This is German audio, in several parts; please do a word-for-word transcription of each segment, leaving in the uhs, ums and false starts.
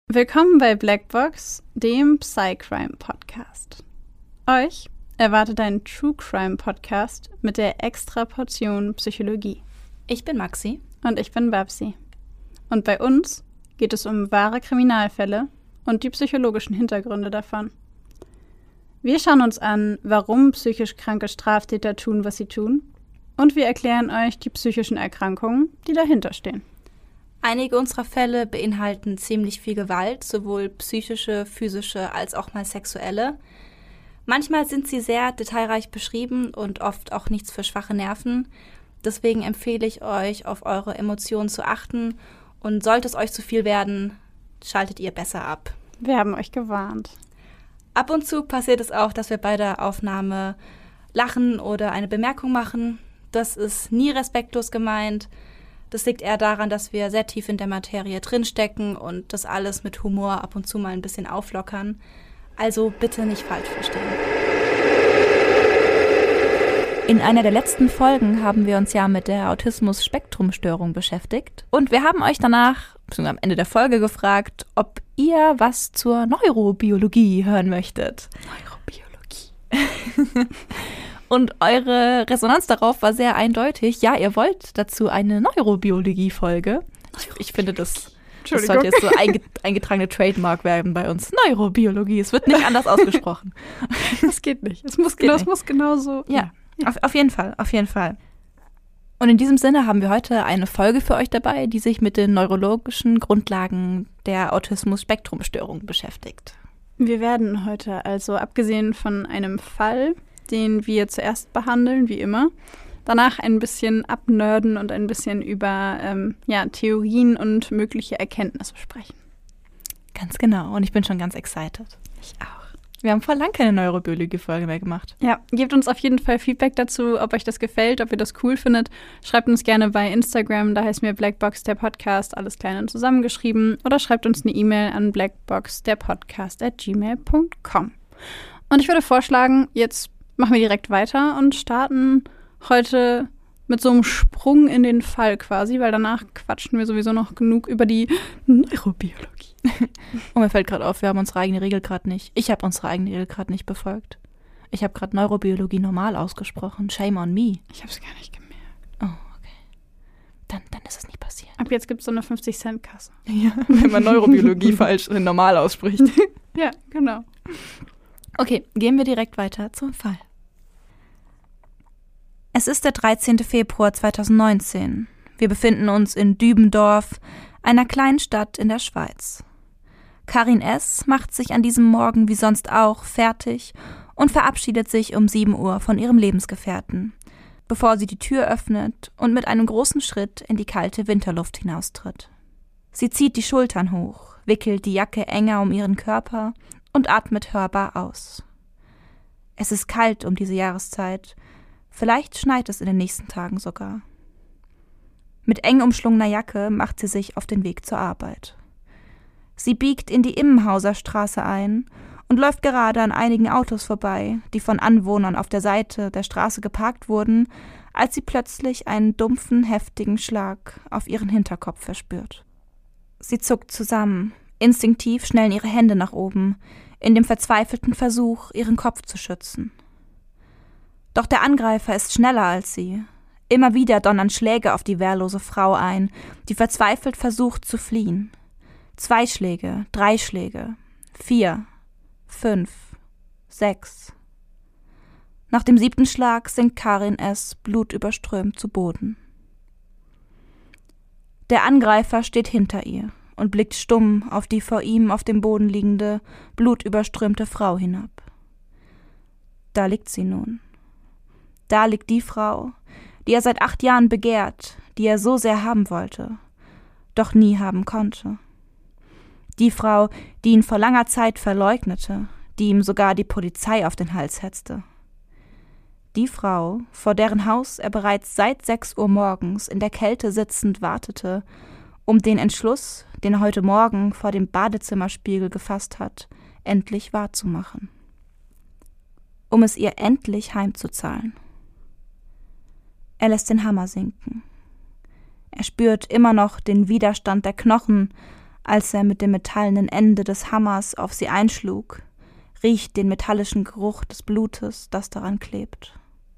Willkommen bei Blackbox, dem Psycrime-Podcast. Euch erwartet ein True-Crime-Podcast mit der extra Portion Psychologie. Ich bin Maxi. Und ich bin Babsi. Und bei uns geht es um wahre Kriminalfälle und die psychologischen Hintergründe davon. Wir schauen uns an, warum psychisch kranke Straftäter tun, was sie tun. Und wir erklären euch die psychischen Erkrankungen, die dahinter stehen. Einige unserer Fälle beinhalten ziemlich viel Gewalt, sowohl psychische, physische als auch mal sexuelle. Manchmal sind sie sehr detailreich beschrieben und oft auch nichts für schwache Nerven. Deswegen empfehle ich euch, auf eure Emotionen zu achten. Und sollte es euch zu viel werden, schaltet ihr besser ab. Wir haben euch gewarnt. Ab und zu passiert es auch, dass wir bei der Aufnahme lachen oder eine Bemerkung machen. Das ist nie respektlos gemeint. Das liegt eher daran, dass wir sehr tief in der Materie drinstecken und das alles mit Humor ab und zu mal ein bisschen auflockern. Also bitte nicht falsch verstehen. In einer der letzten Folgen haben wir uns ja mit der Autismus-Spektrum-Störung beschäftigt. Und wir haben euch danach, beziehungsweise am Ende der Folge, gefragt, ob ihr was zur Neurobiologie hören möchtet. Neurobiologie. Und eure Resonanz darauf war sehr eindeutig. Ja, ihr wollt dazu eine Neurobiologie-Folge. Ich, ich finde, das, das sollte jetzt so einge, eingetragene Trademark werden bei uns. Neurobiologie, es wird nicht anders ausgesprochen. Das geht nicht. Es muss, genau, es muss genauso. Ja, ja. Auf, auf jeden Fall, auf jeden Fall. Und in diesem Sinne haben wir heute eine Folge für euch dabei, die sich mit den neurologischen Grundlagen der Autismus-Spektrum-Störung beschäftigt. Wir werden heute also, abgesehen von einem Fall, den wir zuerst behandeln, wie immer, danach ein bisschen abnörden und ein bisschen über ähm, ja, Theorien und mögliche Erkenntnisse sprechen. Ganz genau. Und ich bin schon ganz excited. Ich auch. Wir haben voll lang keine Neurobiologie-Folge mehr gemacht. Ja, gebt uns auf jeden Fall Feedback dazu, ob euch das gefällt, ob ihr das cool findet. Schreibt uns gerne bei Instagram, da heißt mir Blackbox der Podcast, alles klein und zusammengeschrieben. Oder schreibt uns eine E-Mail an blackboxderpodcast at gmail punkt com. Und ich würde vorschlagen, jetzt machen wir direkt weiter und starten heute mit so einem Sprung in den Fall quasi, weil danach quatschen wir sowieso noch genug über die Neurobiologie. Und mir fällt gerade auf, wir haben unsere eigene Regel gerade nicht. Ich habe unsere eigene Regel gerade nicht befolgt. Ich habe gerade Neurobiologie normal ausgesprochen. Shame on me. Ich habe es gar nicht gemerkt. Oh, okay. Dann, dann ist es nicht passiert. Ab jetzt gibt es so eine fünfzig-Cent-Kasse. Ja, wenn man Neurobiologie falsch normal ausspricht. Ja, genau. Okay, gehen wir direkt weiter zum Fall. Es ist der dreizehnte Februar zweitausendneunzehn. Wir befinden uns in Dübendorf, einer kleinen Stadt in der Schweiz. Karin S. macht sich an diesem Morgen wie sonst auch fertig und verabschiedet sich um sieben Uhr von ihrem Lebensgefährten, bevor sie die Tür öffnet und mit einem großen Schritt in die kalte Winterluft hinaustritt. Sie zieht die Schultern hoch, wickelt die Jacke enger um ihren Körper und atmet hörbar aus. Es ist kalt um diese Jahreszeit. Vielleicht schneit es in den nächsten Tagen sogar. Mit eng umschlungener Jacke macht sie sich auf den Weg zur Arbeit. Sie biegt in die Immenhauser Straße ein und läuft gerade an einigen Autos vorbei, die von Anwohnern auf der Seite der Straße geparkt wurden, als sie plötzlich einen dumpfen, heftigen Schlag auf ihren Hinterkopf verspürt. Sie zuckt zusammen, instinktiv schnellen ihre Hände nach oben, in dem verzweifelten Versuch, ihren Kopf zu schützen. Doch der Angreifer ist schneller als sie. Immer wieder donnern Schläge auf die wehrlose Frau ein, die verzweifelt versucht zu fliehen. Zwei Schläge, drei Schläge, vier, fünf, sechs. Nach dem siebten Schlag sinkt Karin S. blutüberströmt zu Boden. Der Angreifer steht hinter ihr und blickt stumm auf die vor ihm auf dem Boden liegende, blutüberströmte Frau hinab. Da liegt sie nun. Da liegt die Frau, die er seit acht Jahren begehrt, die er so sehr haben wollte, doch nie haben konnte. Die Frau, die ihn vor langer Zeit verleugnete, die ihm sogar die Polizei auf den Hals hetzte. Die Frau, vor deren Haus er bereits seit sechs Uhr morgens in der Kälte sitzend wartete, um den Entschluss, den er heute Morgen vor dem Badezimmerspiegel gefasst hat, endlich wahrzumachen. Um es ihr endlich heimzuzahlen. Er lässt den Hammer sinken. Er spürt immer noch den Widerstand der Knochen, Als er mit dem metallenen Ende des Hammers auf sie einschlug, riecht den metallischen Geruch des Blutes, das daran klebt.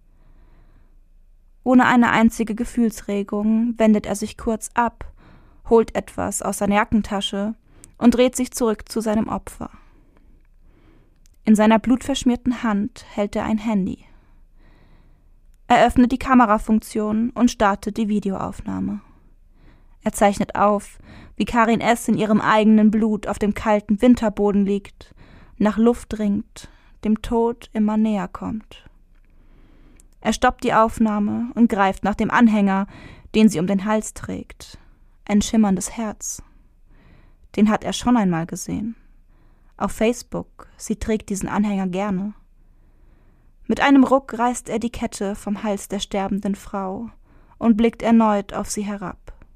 Ohne eine einzige Gefühlsregung wendet er sich kurz ab, holt etwas aus seiner Jackentasche und dreht sich zurück zu seinem Opfer. In seiner blutverschmierten Hand hält er ein Handy. Er öffnet die Kamerafunktion und startet die Videoaufnahme. Er zeichnet auf, wie Karin S. in ihrem eigenen Blut auf dem kalten Winterboden liegt, nach Luft ringt, dem Tod immer näher kommt. Er stoppt die Aufnahme und greift nach dem Anhänger, den sie um den Hals trägt. Ein schimmerndes Herz. Den hat er schon einmal gesehen. Auf Facebook, sie trägt diesen Anhänger gerne. Mit einem Ruck reißt er die Kette vom Hals der sterbenden Frau und blickt erneut auf sie herab.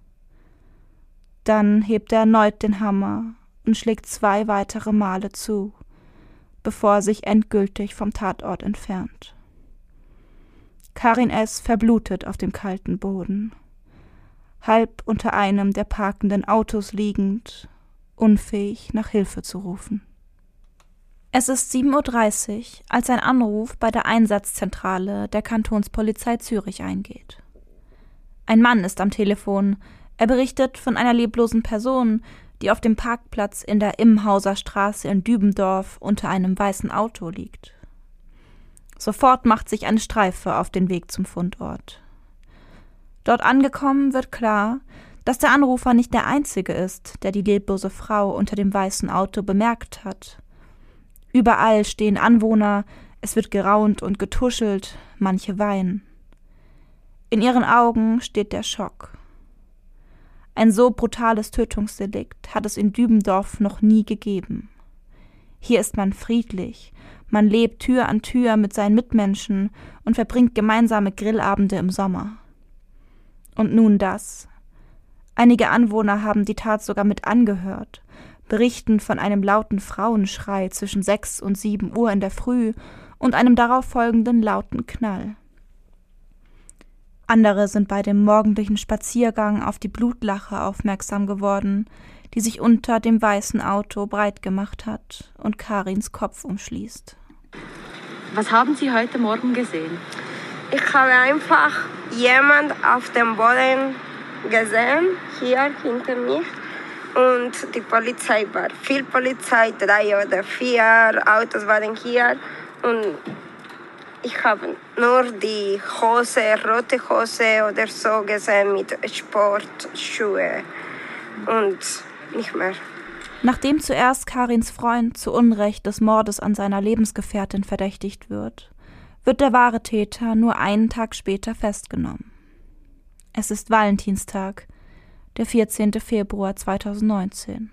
Dann hebt er erneut den Hammer und schlägt zwei weitere Male zu, bevor er sich endgültig vom Tatort entfernt. Karin S. verblutet auf dem kalten Boden, halb unter einem der parkenden Autos liegend, unfähig nach Hilfe zu rufen. Es ist sieben Uhr dreißig, als ein Anruf bei der Einsatzzentrale der Kantonspolizei Zürich eingeht. Ein Mann ist am Telefon. Er berichtet von einer leblosen Person, die auf dem Parkplatz in der Immenhauser Straße in Dübendorf unter einem weißen Auto liegt. Sofort macht sich eine Streife auf den Weg zum Fundort. Dort angekommen wird klar, dass der Anrufer nicht der Einzige ist, der die leblose Frau unter dem weißen Auto bemerkt hat. Überall stehen Anwohner, es wird geraunt und getuschelt, manche weinen. In ihren Augen steht der Schock. Ein so brutales Tötungsdelikt hat es in Dübendorf noch nie gegeben. Hier ist man friedlich, man lebt Tür an Tür mit seinen Mitmenschen und verbringt gemeinsame Grillabende im Sommer. Und nun das. Einige Anwohner haben die Tat sogar mit angehört, berichten von einem lauten Frauenschrei zwischen sechs und sieben Uhr in der Früh und einem darauf folgenden lauten Knall. Andere sind bei dem morgendlichen Spaziergang auf die Blutlache aufmerksam geworden, die sich unter dem weißen Auto breit gemacht hat und Karins Kopf umschließt. Was haben Sie heute Morgen gesehen? Ich habe einfach jemand auf dem Boden gesehen, hier hinter mir. Und die Polizei war, viel Polizei, drei oder vier Autos waren hier. Und ich habe nur die Hose, rote Hose oder so gesehen mit Sportschuhe und nicht mehr. Nachdem zuerst Karins Freund zu Unrecht des Mordes an seiner Lebensgefährtin verdächtigt wird, wird der wahre Täter nur einen Tag später festgenommen. Es ist Valentinstag, der vierzehnten Februar zweitausendneunzehn.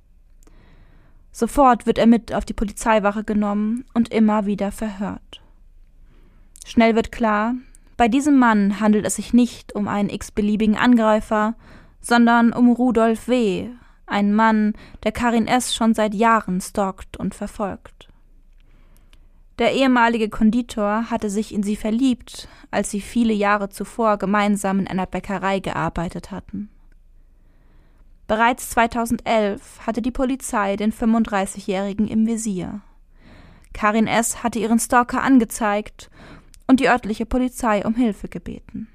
Sofort wird er mit auf die Polizeiwache genommen und immer wieder verhört. Schnell wird klar, bei diesem Mann handelt es sich nicht um einen x-beliebigen Angreifer, sondern um Rudolf W., einen Mann, der Karin S. schon seit Jahren stalkt und verfolgt. Der ehemalige Konditor hatte sich in sie verliebt, als sie viele Jahre zuvor gemeinsam in einer Bäckerei gearbeitet hatten. Bereits zweitausendelf hatte die Polizei den fünfunddreißigjährigen im Visier. Karin S. hatte ihren Stalker angezeigt und die örtliche Polizei um Hilfe gebeten.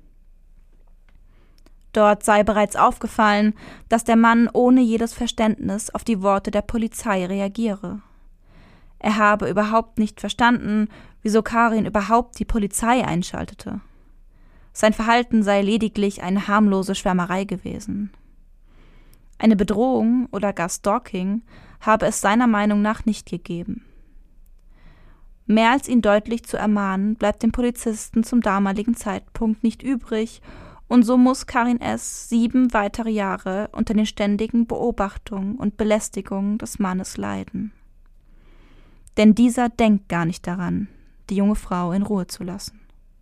Dort sei bereits aufgefallen, dass der Mann ohne jedes Verständnis auf die Worte der Polizei reagiere. Er habe überhaupt nicht verstanden, wieso Karin überhaupt die Polizei einschaltete. Sein Verhalten sei lediglich eine harmlose Schwärmerei gewesen. Eine Bedrohung oder gar Stalking habe es seiner Meinung nach nicht gegeben. Mehr als ihn deutlich zu ermahnen, bleibt dem Polizisten zum damaligen Zeitpunkt nicht übrig, und so muss Karin S. sieben weitere Jahre unter den ständigen Beobachtungen und Belästigungen des Mannes leiden. Denn dieser denkt gar nicht daran, die junge Frau in Ruhe zu lassen.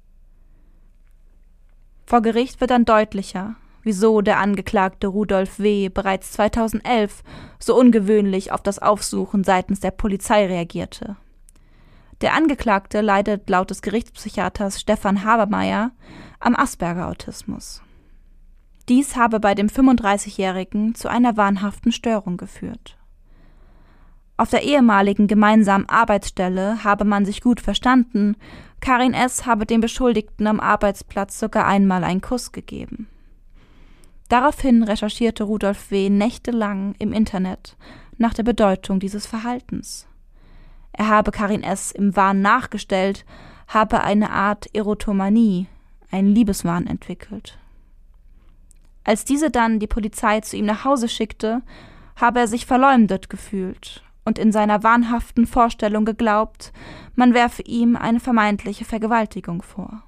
Vor Gericht wird dann deutlicher, wieso der Angeklagte Rudolf W. bereits zweitausendelf so ungewöhnlich auf das Aufsuchen seitens der Polizei reagierte. Der Angeklagte leidet laut des Gerichtspsychiaters Stefan Habermeier am Asperger-Autismus. Dies habe bei dem fünfunddreißigjährigen zu einer wahnhaften Störung geführt. Auf der ehemaligen gemeinsamen Arbeitsstelle habe man sich gut verstanden, Karin S. habe dem Beschuldigten am Arbeitsplatz sogar einmal einen Kuss gegeben. Daraufhin recherchierte Rudolf W. nächtelang im Internet nach der Bedeutung dieses Verhaltens. Er habe Karin S. im Wahn nachgestellt, habe eine Art Erotomanie, einen Liebeswahn entwickelt. Als diese dann die Polizei zu ihm nach Hause schickte, habe er sich verleumdet gefühlt und in seiner wahnhaften Vorstellung geglaubt, man werfe ihm eine vermeintliche Vergewaltigung vor.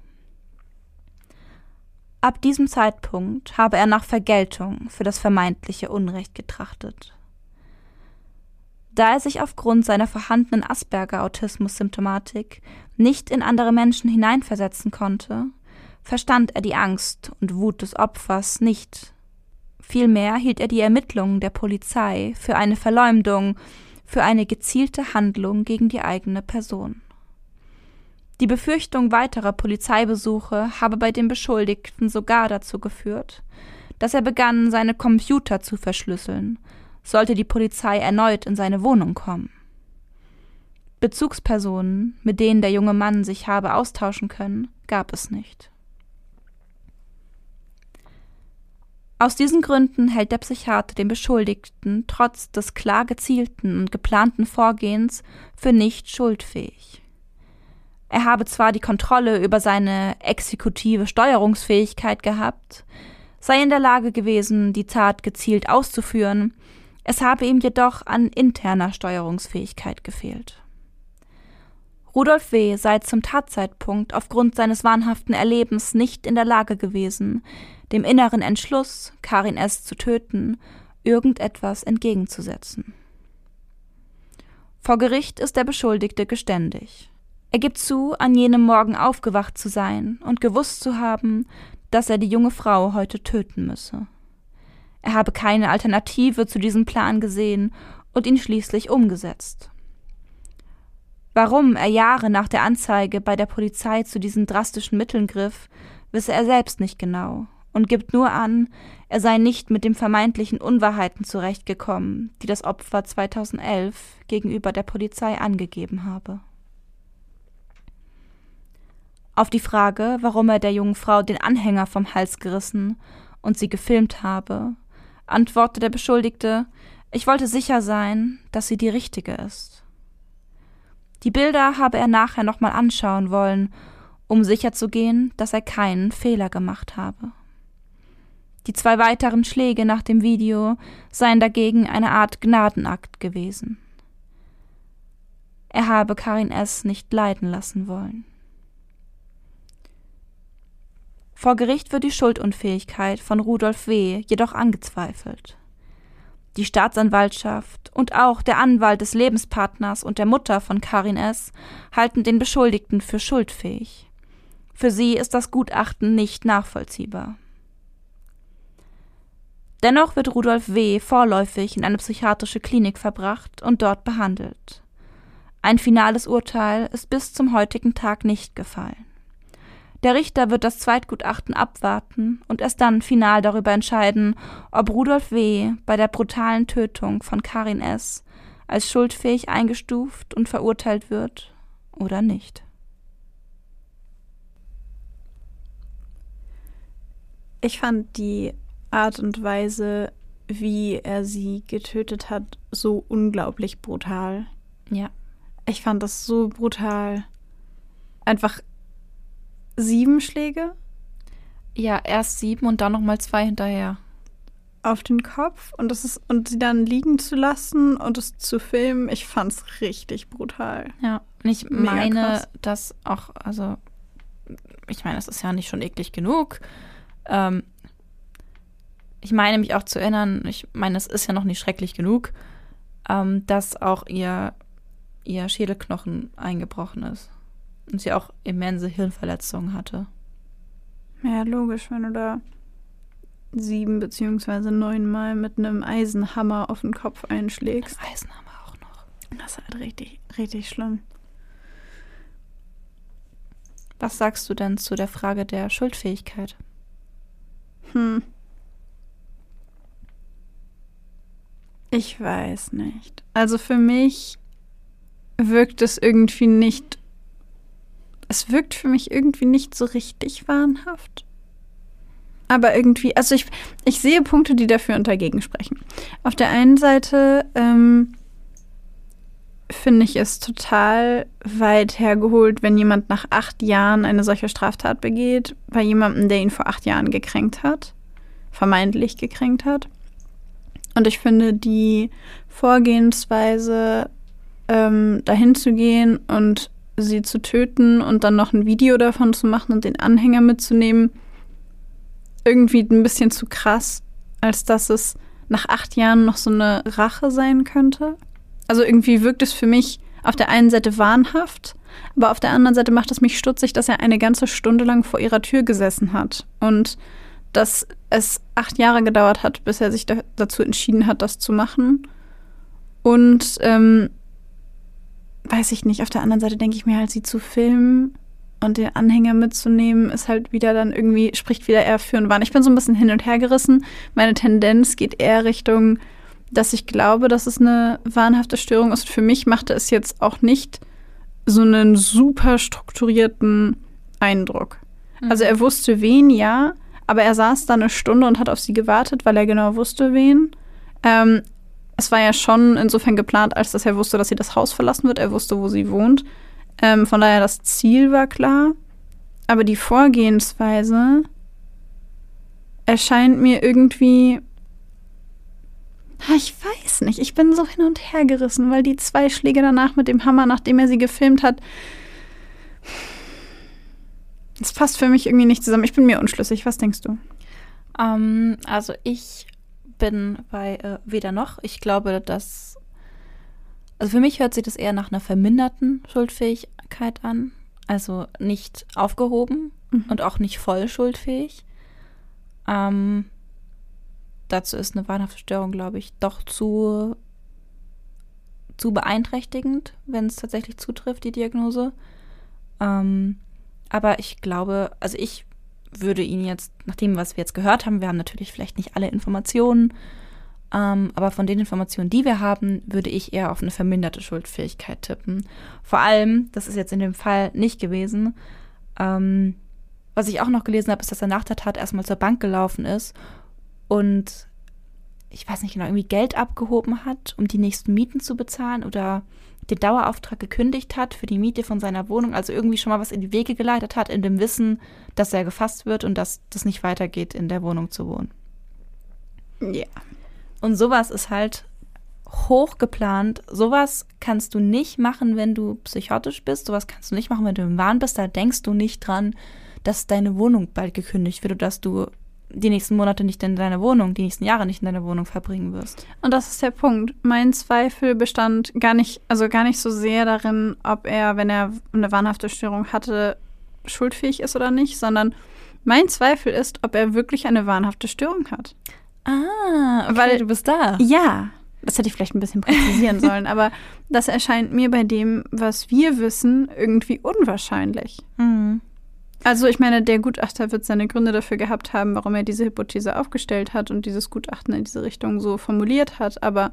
Ab diesem Zeitpunkt habe er nach Vergeltung für das vermeintliche Unrecht getrachtet. Da er sich aufgrund seiner vorhandenen Asperger-Autismus-Symptomatik nicht in andere Menschen hineinversetzen konnte, verstand er die Angst und Wut des Opfers nicht. Vielmehr hielt er die Ermittlungen der Polizei für eine Verleumdung, für eine gezielte Handlung gegen die eigene Person. Die Befürchtung weiterer Polizeibesuche habe bei dem Beschuldigten sogar dazu geführt, dass er begann, seine Computer zu verschlüsseln, sollte die Polizei erneut in seine Wohnung kommen. Bezugspersonen, mit denen der junge Mann sich habe austauschen können, gab es nicht. Aus diesen Gründen hält der Psychiater den Beschuldigten trotz des klar gezielten und geplanten Vorgehens für nicht schuldfähig. Er habe zwar die Kontrolle über seine exekutive Steuerungsfähigkeit gehabt, sei in der Lage gewesen, die Tat gezielt auszuführen, es habe ihm jedoch an interner Steuerungsfähigkeit gefehlt. Rudolf W. sei zum Tatzeitpunkt aufgrund seines wahnhaften Erlebens nicht in der Lage gewesen, dem inneren Entschluss, Karin S. zu töten, irgendetwas entgegenzusetzen. Vor Gericht ist der Beschuldigte geständig. Er gibt zu, an jenem Morgen aufgewacht zu sein und gewusst zu haben, dass er die junge Frau heute töten müsse. Er habe keine Alternative zu diesem Plan gesehen und ihn schließlich umgesetzt. Warum er Jahre nach der Anzeige bei der Polizei zu diesen drastischen Mitteln griff, wisse er selbst nicht genau und gibt nur an, er sei nicht mit den vermeintlichen Unwahrheiten zurechtgekommen, die das Opfer zweitausendelf gegenüber der Polizei angegeben habe. Auf die Frage, warum er der jungen Frau den Anhänger vom Hals gerissen und sie gefilmt habe, antwortete der Beschuldigte, ich wollte sicher sein, dass sie die richtige ist. Die Bilder habe er nachher nochmal anschauen wollen, um sicherzugehen, dass er keinen Fehler gemacht habe. Die zwei weiteren Schläge nach dem Video seien dagegen eine Art Gnadenakt gewesen. Er habe Karin S. nicht leiden lassen wollen. Vor Gericht wird die Schuldunfähigkeit von Rudolf W. jedoch angezweifelt. Die Staatsanwaltschaft und auch der Anwalt des Lebenspartners und der Mutter von Karin S. halten den Beschuldigten für schuldfähig. Für sie ist das Gutachten nicht nachvollziehbar. Dennoch wird Rudolf W. vorläufig in eine psychiatrische Klinik verbracht und dort behandelt. Ein finales Urteil ist bis zum heutigen Tag nicht gefallen. Der Richter wird das Zweitgutachten abwarten und erst dann final darüber entscheiden, ob Rudolf W. bei der brutalen Tötung von Karin S. als schuldfähig eingestuft und verurteilt wird oder nicht. Ich fand die Art und Weise, wie er sie getötet hat, so unglaublich brutal. Ja. Ich fand das so brutal. Einfach sieben Schläge? Ja, erst sieben und dann nochmal zwei hinterher. Auf den Kopf und das ist und sie dann liegen zu lassen und es zu filmen, ich fand's richtig brutal. Ja, und ich Mega meine, krass. dass auch, also, ich meine, das ist ja nicht schon eklig genug. Ähm, ich meine mich auch zu erinnern, ich meine, es ist ja noch nicht schrecklich genug, ähm, dass auch ihr, ihr Schädelknochen eingebrochen ist. Und sie auch immense Hirnverletzungen hatte. Ja, logisch, wenn du da sieben beziehungsweise neunmal mit einem Eisenhammer auf den Kopf einschlägst. Ein Eisenhammer auch noch. Das ist halt richtig, richtig schlimm. Was sagst du denn zu der Frage der Schuldfähigkeit? Hm. Ich weiß nicht. Also für mich wirkt es irgendwie nicht, es wirkt für mich irgendwie nicht so richtig wahnhaft. Aber irgendwie, also ich, ich sehe Punkte, die dafür und dagegen sprechen. Auf der einen Seite ähm, finde ich es total weit hergeholt, wenn jemand nach acht Jahren eine solche Straftat begeht, bei jemandem, der ihn vor acht Jahren gekränkt hat, vermeintlich gekränkt hat. Und ich finde die Vorgehensweise, ähm, dahin zu gehen und sie zu töten und dann noch ein Video davon zu machen und den Anhänger mitzunehmen, irgendwie ein bisschen zu krass, als dass es nach acht Jahren noch so eine Rache sein könnte. Also irgendwie wirkt es für mich auf der einen Seite wahnhaft, aber auf der anderen Seite macht es mich stutzig, dass er eine ganze Stunde lang vor ihrer Tür gesessen hat und dass es acht Jahre gedauert hat, bis er sich da, dazu entschieden hat, das zu machen. Und ähm, weiß ich nicht, auf der anderen Seite denke ich mir halt, sie zu filmen und den Anhänger mitzunehmen, ist halt wieder dann irgendwie, spricht wieder eher für und Wahn. Ich bin so ein bisschen hin und her gerissen. Meine Tendenz geht eher Richtung, dass ich glaube, dass es eine wahnhafte Störung ist. Für mich machte es jetzt auch nicht so einen super strukturierten Eindruck. Mhm. Also er wusste wen, ja, aber er saß da eine Stunde und hat auf sie gewartet, weil er genau wusste, wen. Ähm, es war ja schon insofern geplant, als dass er wusste, dass sie das Haus verlassen wird. Er wusste, wo sie wohnt. Ähm, von daher, das Ziel war klar. Aber die Vorgehensweise erscheint mir irgendwie... Ich weiß nicht. Ich bin so hin und her gerissen, weil die zwei Schläge danach mit dem Hammer, nachdem er sie gefilmt hat... Das passt für mich irgendwie nicht zusammen. Ich bin mir unschlüssig. Was denkst du? Ähm, also ich bin bei äh, weder noch. Ich glaube, dass... Also für mich hört sich das eher nach einer verminderten Schuldfähigkeit an. Also nicht aufgehoben mhm. und auch nicht voll schuldfähig. Ähm, dazu ist eine wahnhafte Störung, glaube ich, doch zu, zu beeinträchtigend, wenn es tatsächlich zutrifft, die Diagnose. Ähm, aber ich glaube, also ich würde ihn jetzt, nach dem, was wir jetzt gehört haben, wir haben natürlich vielleicht nicht alle Informationen, ähm, aber von den Informationen, die wir haben, würde ich eher auf eine verminderte Schuldfähigkeit tippen. Vor allem, das ist jetzt in dem Fall nicht gewesen, ähm, was ich auch noch gelesen habe, ist, dass er nach der Tat erstmal zur Bank gelaufen ist und ich weiß nicht genau, irgendwie Geld abgehoben hat, um die nächsten Mieten zu bezahlen oder den Dauerauftrag gekündigt hat für die Miete von seiner Wohnung, also irgendwie schon mal was in die Wege geleitet hat, in dem Wissen, dass er gefasst wird und dass das nicht weitergeht, in der Wohnung zu wohnen. Ja. Yeah. Und sowas ist halt hoch geplant. Sowas kannst du nicht machen, wenn du psychotisch bist. Sowas kannst du nicht machen, wenn du im Wahn bist. Da denkst du nicht dran, dass deine Wohnung bald gekündigt wird oder dass du die nächsten Monate nicht in deiner Wohnung, die nächsten Jahre nicht in deiner Wohnung verbringen wirst. Und das ist der Punkt. Mein Zweifel bestand gar nicht, also gar nicht so sehr darin, ob er, wenn er eine wahnhafte Störung hatte, schuldfähig ist oder nicht, sondern mein Zweifel ist, ob er wirklich eine wahnhafte Störung hat. Ah, okay, weil du bist da. Ja, das hätte ich vielleicht ein bisschen präzisieren sollen, aber das erscheint mir bei dem, was wir wissen, irgendwie unwahrscheinlich. Mhm. Also ich meine, der Gutachter wird seine Gründe dafür gehabt haben, warum er diese Hypothese aufgestellt hat und dieses Gutachten in diese Richtung so formuliert hat, aber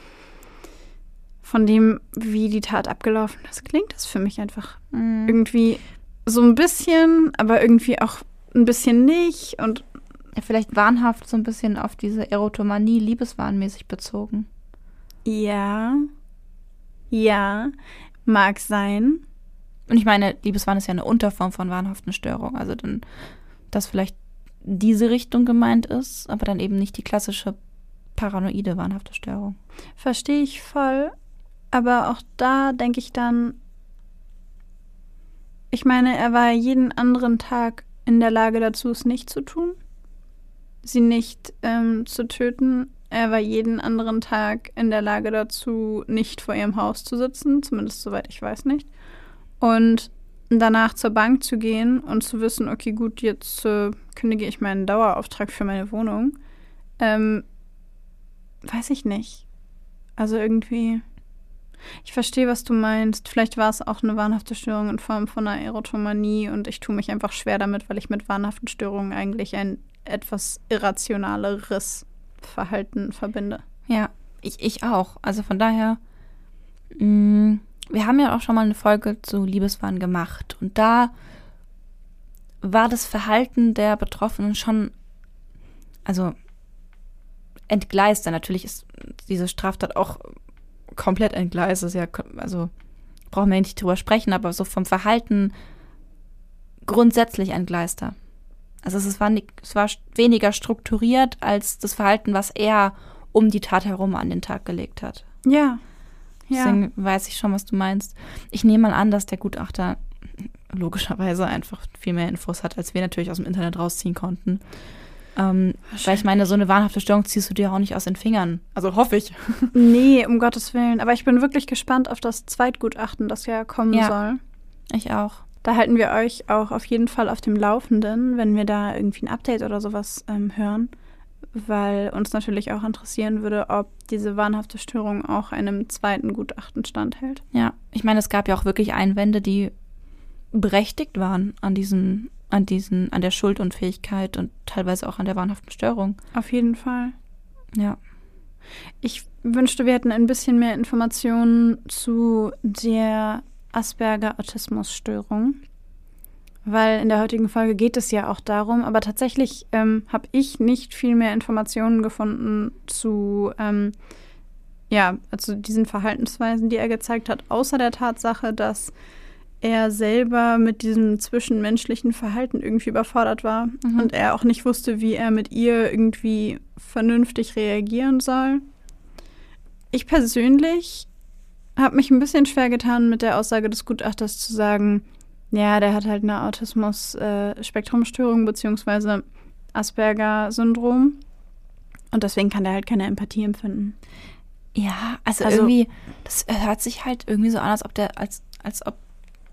von dem, wie die Tat abgelaufen ist, klingt das für mich einfach mhm. irgendwie so ein bisschen, aber irgendwie auch ein bisschen nicht und ja, vielleicht wahnhaft so ein bisschen auf diese Erotomanie liebeswahnmäßig bezogen. Ja, ja, mag sein. Und ich meine, Liebeswahn ist ja eine Unterform von wahnhaften Störung. Also dann, dass vielleicht diese Richtung gemeint ist, aber dann eben nicht die klassische paranoide wahnhafte Störung. Verstehe ich voll. Aber auch da denke ich dann, ich meine, er war jeden anderen Tag in der Lage dazu, es nicht zu tun. Sie nicht ähm, zu töten. Er war jeden anderen Tag in der Lage dazu, nicht vor ihrem Haus zu sitzen. Zumindest soweit ich weiß nicht. Und danach zur Bank zu gehen und zu wissen, okay, gut, jetzt äh, kündige ich meinen Dauerauftrag für meine Wohnung. Ähm, weiß ich nicht. Also irgendwie, ich verstehe, was du meinst. Vielleicht war es auch eine wahnhafte Störung in Form von einer Erotomanie und ich tue mich einfach schwer damit, weil ich mit wahnhaften Störungen eigentlich ein etwas irrationaleres Verhalten verbinde. Ja, ich, ich auch. Also von daher, mh, wir haben ja auch schon mal eine Folge zu Liebeswahn gemacht. Und da war das Verhalten der Betroffenen schon, also entgleist. Natürlich ist diese Straftat auch komplett entgleist. Das ist ja, also brauchen wir nicht drüber sprechen, aber so vom Verhalten grundsätzlich entgleister. Also es war, nicht, es war weniger strukturiert als das Verhalten, was er um die Tat herum an den Tag gelegt hat. Ja. Deswegen ja. weiß ich schon, was du meinst. Ich nehme mal an, dass der Gutachter logischerweise einfach viel mehr Infos hat, als wir natürlich aus dem Internet rausziehen konnten. Ähm, weil ich meine, so eine wahnhafte Störung ziehst du dir auch nicht aus den Fingern. Also hoffe ich. Nee, um Gottes Willen. Aber ich bin wirklich gespannt auf das Zweitgutachten, das ja kommen ja, soll. Ich auch. Da halten wir euch auch auf jeden Fall auf dem Laufenden, wenn wir da irgendwie ein Update oder sowas ähm, hören. Weil uns natürlich auch interessieren würde, ob diese wahnhafte Störung auch einem zweiten Gutachten standhält. Ja, ich meine, es gab ja auch wirklich Einwände, die berechtigt waren an diesen, an diesen, an der Schuldunfähigkeit und teilweise auch an der wahnhaften Störung. Auf jeden Fall. Ja. Ich wünschte, wir hätten ein bisschen mehr Informationen zu der Asperger-Autismus-Störung. Weil in der heutigen Folge geht es ja auch darum, aber tatsächlich ähm, habe ich nicht viel mehr Informationen gefunden zu ähm, ja, also diesen Verhaltensweisen, die er gezeigt hat, außer der Tatsache, dass er selber mit diesem zwischenmenschlichen Verhalten irgendwie überfordert war mhm. und er auch nicht wusste, wie er mit ihr irgendwie vernünftig reagieren soll. Ich persönlich habe mich ein bisschen schwer getan, mit der Aussage des Gutachters zu sagen, ja, der hat halt eine Autismus-Spektrumstörung äh, beziehungsweise Asperger-Syndrom und deswegen kann der halt keine Empathie empfinden. Ja, also, also irgendwie, das hört sich halt irgendwie so an, als ob der, als, als ob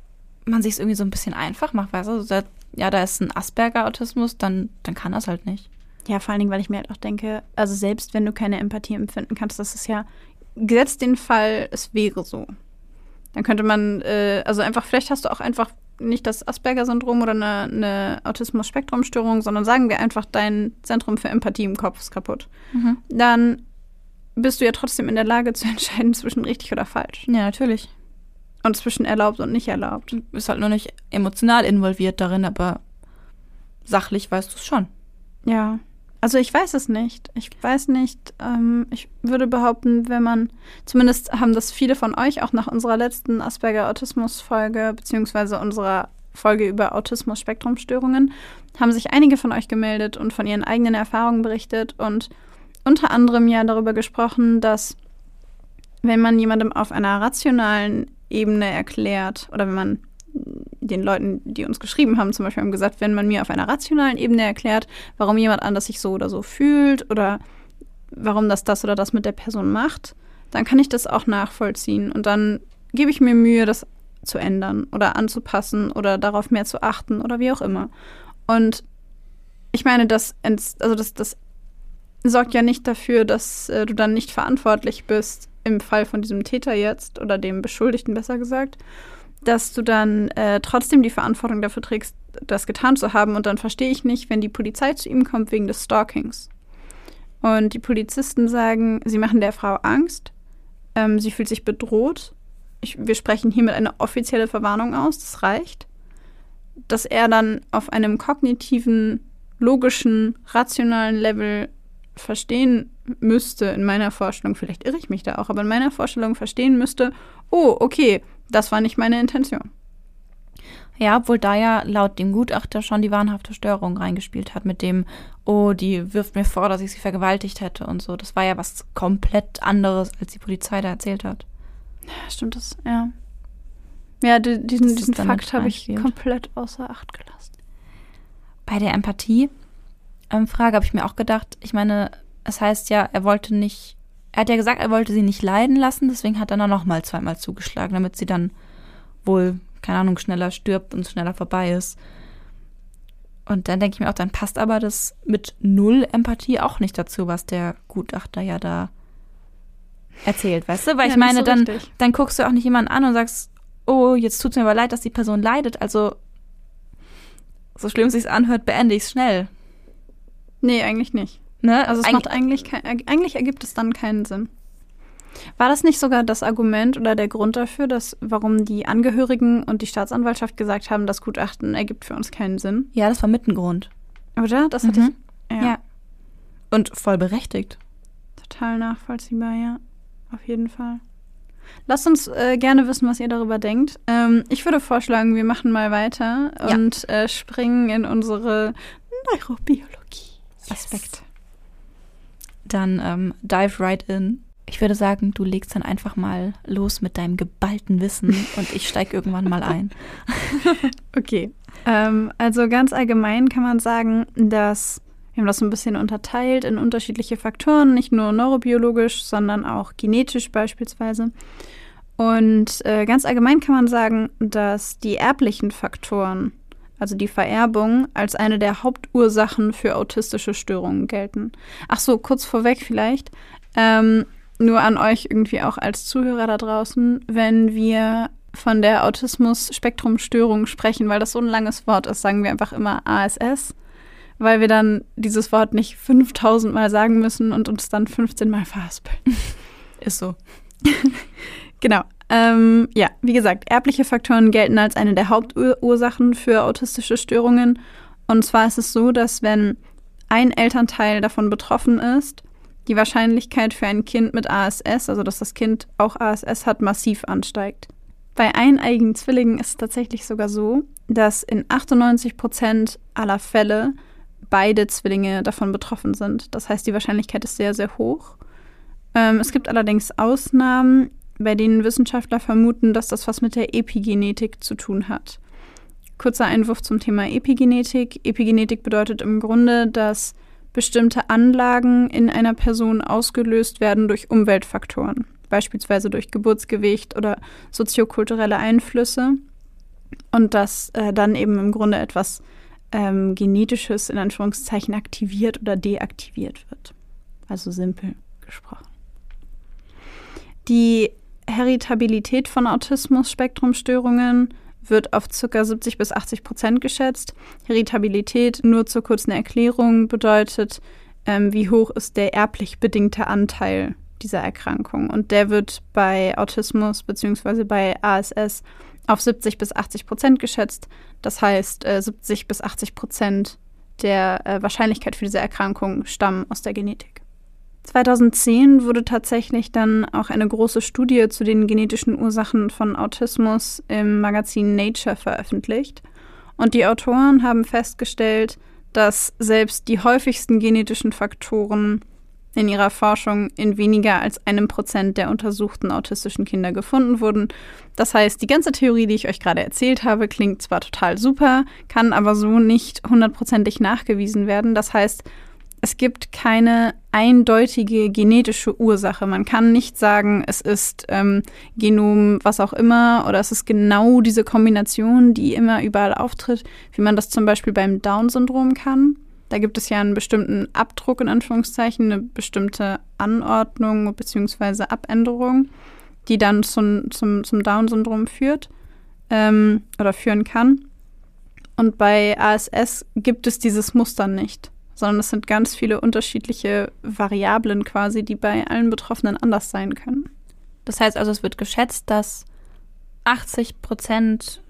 man sich es irgendwie so ein bisschen einfach macht, weißt du? Also da, ja, da ist ein Asperger-Autismus, dann, dann kann das halt nicht. Ja, vor allen Dingen, weil ich mir halt auch denke, also selbst wenn du keine Empathie empfinden kannst, das ist ja, gesetzt den Fall, es wäre so. Dann könnte man, äh, also einfach, vielleicht hast du auch einfach nicht das Asperger-Syndrom oder eine, eine Autismus-Spektrum-Störung, sondern sagen wir einfach, dein Zentrum für Empathie im Kopf ist kaputt. Mhm. Dann bist du ja trotzdem in der Lage zu entscheiden zwischen richtig oder falsch. Ja, natürlich. Und zwischen erlaubt und nicht erlaubt. Du bist halt nur nicht emotional involviert darin, aber sachlich weißt du es schon. Ja, also ich weiß es nicht. Ich weiß nicht, ähm, ich würde behaupten, wenn man, zumindest haben das viele von euch auch nach unserer letzten Asperger-Autismus-Folge, beziehungsweise unserer Folge über Autismus-Spektrumstörungen, haben sich einige von euch gemeldet und von ihren eigenen Erfahrungen berichtet und unter anderem ja darüber gesprochen, dass wenn man jemandem auf einer rationalen Ebene erklärt oder wenn man den Leuten, die uns geschrieben haben, zum Beispiel haben gesagt, wenn man mir auf einer rationalen Ebene erklärt, warum jemand anders sich so oder so fühlt oder warum das das oder das mit der Person macht, dann kann ich das auch nachvollziehen und dann gebe ich mir Mühe, das zu ändern oder anzupassen oder darauf mehr zu achten oder wie auch immer. Und ich meine, das, also das, das sorgt ja nicht dafür, dass äh, du dann nicht verantwortlich bist, im Fall von diesem Täter jetzt oder dem Beschuldigten besser gesagt, dass du dann äh, trotzdem die Verantwortung dafür trägst, das getan zu haben. Und dann verstehe ich nicht, wenn die Polizei zu ihm kommt wegen des Stalkings. Und die Polizisten sagen, sie machen der Frau Angst, ähm, sie fühlt sich bedroht. Ich, wir sprechen hiermit eine offizielle Verwarnung aus, das reicht. Dass er dann auf einem kognitiven, logischen, rationalen Level verstehen müsste, in meiner Vorstellung, vielleicht irre ich mich da auch, aber in meiner Vorstellung verstehen müsste, oh, okay, das war nicht meine Intention. Ja, obwohl da ja laut dem Gutachter schon die wahnhafte Störung reingespielt hat mit dem, oh, die wirft mir vor, dass ich sie vergewaltigt hätte und so. Das war ja was komplett anderes, als die Polizei da erzählt hat. Ja, stimmt das, ja. Ja, die, diesen, diesen Fakt habe ich komplett außer Acht gelassen. Bei der Empathie-Frage habe ich mir auch gedacht, ich meine, es heißt ja, er wollte nicht, er hat ja gesagt, er wollte sie nicht leiden lassen, deswegen hat er dann noch mal zweimal zugeschlagen, damit sie dann wohl, keine Ahnung, schneller stirbt und schneller vorbei ist. Und dann denke ich mir auch, dann passt aber das mit null Empathie auch nicht dazu, was der Gutachter ja da erzählt, weißt du? Weil ja, ich meine, so dann, dann guckst du auch nicht jemanden an und sagst, oh, jetzt tut es mir aber leid, dass die Person leidet, also so schlimm es sich anhört, beende ich es schnell. Nee, eigentlich nicht. Ne? Also es Eig- macht eigentlich kein, eigentlich ergibt es dann keinen Sinn. War das nicht sogar das Argument oder der Grund dafür, dass warum die Angehörigen und die Staatsanwaltschaft gesagt haben, das Gutachten ergibt für uns keinen Sinn? Ja, das war mit ein Grund. Oder? Das hatte Mhm. ich. Ja. Ja. Und voll berechtigt. Total nachvollziehbar, ja. Auf jeden Fall. Lasst uns äh, gerne wissen, was ihr darüber denkt. Ähm, ich würde vorschlagen, wir machen mal weiter Ja. und äh, springen in unsere Neurobiologie-Aspekte. Yes. Dann ähm, dive right in. Ich würde sagen, du legst dann einfach mal los mit deinem geballten Wissen und ich steige irgendwann mal ein. Okay. Ähm, also ganz allgemein kann man sagen, dass wir haben das so ein bisschen unterteilt in unterschiedliche Faktoren, nicht nur neurobiologisch, sondern auch genetisch beispielsweise. Und äh, ganz allgemein kann man sagen, dass die erblichen Faktoren, also die Vererbung, als eine der Hauptursachen für autistische Störungen gelten. Ach so, kurz vorweg vielleicht, ähm, nur an euch irgendwie auch als Zuhörer da draußen, wenn wir von der Autismus-Spektrum-Störung sprechen, weil das so ein langes Wort ist, sagen wir einfach immer A S S, weil wir dann dieses Wort nicht fünftausend Mal sagen müssen und uns dann fünfzehn Mal verhaspeln. Ist so. Genau. Ähm, ja, wie gesagt, erbliche Faktoren gelten als eine der Hauptursachen für autistische Störungen. Und zwar ist es so, dass wenn ein Elternteil davon betroffen ist, die Wahrscheinlichkeit für ein Kind mit A S S, also dass das Kind auch A S S hat, massiv ansteigt. Bei eineiigen Zwillingen ist es tatsächlich sogar so, dass in achtundneunzig Prozent aller Fälle beide Zwillinge davon betroffen sind. Das heißt, die Wahrscheinlichkeit ist sehr, sehr hoch. Ähm, es gibt allerdings Ausnahmen, bei denen Wissenschaftler vermuten, dass das was mit der Epigenetik zu tun hat. Kurzer Einwurf zum Thema Epigenetik. Epigenetik bedeutet im Grunde, dass bestimmte Anlagen in einer Person ausgelöst werden durch Umweltfaktoren, beispielsweise durch Geburtsgewicht oder soziokulturelle Einflüsse und dass äh, dann eben im Grunde etwas ähm, Genetisches in Anführungszeichen aktiviert oder deaktiviert wird. Also simpel gesprochen. Die Heritabilität von Autismus-Spektrumstörungen wird auf ca. siebzig bis achtzig Prozent geschätzt. Heritabilität, nur zur kurzen Erklärung, bedeutet, ähm, wie hoch ist der erblich bedingte Anteil dieser Erkrankung. Und der wird bei Autismus bzw. bei A S S auf siebzig bis achtzig Prozent geschätzt. Das heißt, äh, siebzig bis achtzig Prozent der äh, Wahrscheinlichkeit für diese Erkrankung stammen aus der Genetik. zweitausendzehn wurde tatsächlich dann auch eine große Studie zu den genetischen Ursachen von Autismus im Magazin Nature veröffentlicht. Und die Autoren haben festgestellt, dass selbst die häufigsten genetischen Faktoren in ihrer Forschung in weniger als einem Prozent der untersuchten autistischen Kinder gefunden wurden. Das heißt, die ganze Theorie, die ich euch gerade erzählt habe, klingt zwar total super, kann aber so nicht hundertprozentig nachgewiesen werden. Das heißt, es gibt keine eindeutige genetische Ursache. Man kann nicht sagen, es ist ähm, Genom, was auch immer, oder es ist genau diese Kombination, die immer überall auftritt, wie man das zum Beispiel beim Down-Syndrom kann. Da gibt es ja einen bestimmten Abdruck, in Anführungszeichen, eine bestimmte Anordnung bzw. Abänderung, die dann zum, zum, zum Down-Syndrom führt ähm, oder führen kann. Und bei A S S gibt es dieses Muster nicht, sondern es sind ganz viele unterschiedliche Variablen quasi, die bei allen Betroffenen anders sein können. Das heißt also, es wird geschätzt, dass achtzig Prozent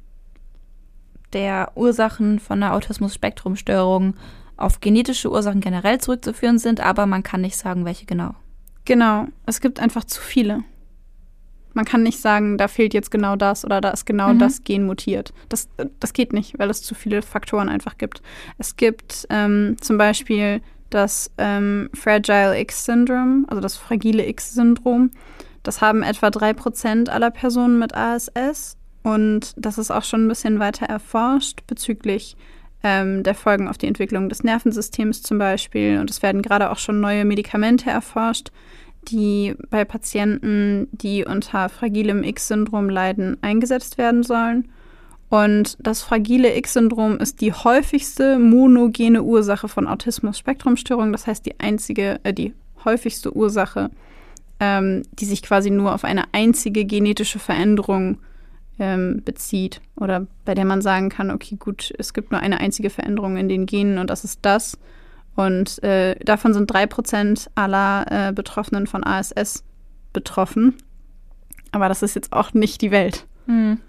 der Ursachen von einer Autismus-Spektrum-Störung auf genetische Ursachen generell zurückzuführen sind, aber man kann nicht sagen, welche genau. Genau, es gibt einfach zu viele. Man kann nicht sagen, da fehlt jetzt genau das oder da ist genau mhm. das Gen mutiert. Das, das geht nicht, weil es zu viele Faktoren einfach gibt. Es gibt ähm, zum Beispiel das ähm, Fragile X-Syndrom, also das fragile X-Syndrom. Das haben etwa drei Prozent aller Personen mit A S S. Und das ist auch schon ein bisschen weiter erforscht bezüglich ähm, der Folgen auf die Entwicklung des Nervensystems zum Beispiel. Und es werden gerade auch schon neue Medikamente erforscht, die bei Patienten, die unter fragilem X-Syndrom leiden, eingesetzt werden sollen. Und das fragile X-Syndrom ist die häufigste monogene Ursache von Autismus-Spektrum-Störungen. Das heißt, die einzige, äh, die häufigste Ursache, ähm, die sich quasi nur auf eine einzige genetische Veränderung ähm, bezieht. Oder bei der man sagen kann, okay, gut, es gibt nur eine einzige Veränderung in den Genen und das ist das. Und äh, davon sind drei Prozent aller äh, Betroffenen von A S S betroffen. Aber das ist jetzt auch nicht die Welt. Hm.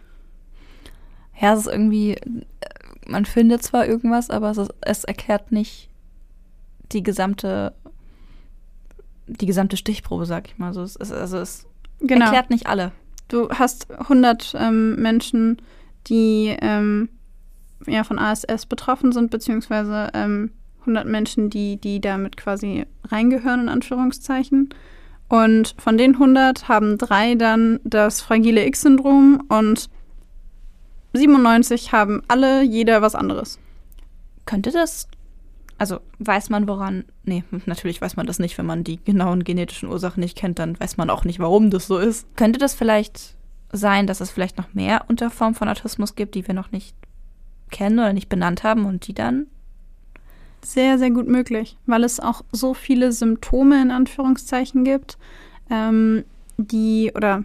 Ja, es ist irgendwie, man findet zwar irgendwas, aber es, ist, es erklärt nicht die gesamte, die gesamte Stichprobe, sag ich mal. Also es, es, also es genau. erklärt nicht alle. Du hast hundert ähm, Menschen, die ähm, ja, von A S S betroffen sind, beziehungsweise ähm, hundert Menschen, die, die damit quasi reingehören, in Anführungszeichen. Und von den hundert haben drei dann das fragile X-Syndrom und siebenundneunzig haben alle, jeder was anderes. Könnte das, also weiß man woran, nee, natürlich weiß man das nicht, wenn man die genauen genetischen Ursachen nicht kennt, dann weiß man auch nicht, warum das so ist. Könnte das vielleicht sein, dass es vielleicht noch mehr Unterformen von Autismus gibt, die wir noch nicht kennen oder nicht benannt haben und die dann? Sehr, sehr gut möglich, weil es auch so viele Symptome in Anführungszeichen gibt, ähm, die, oder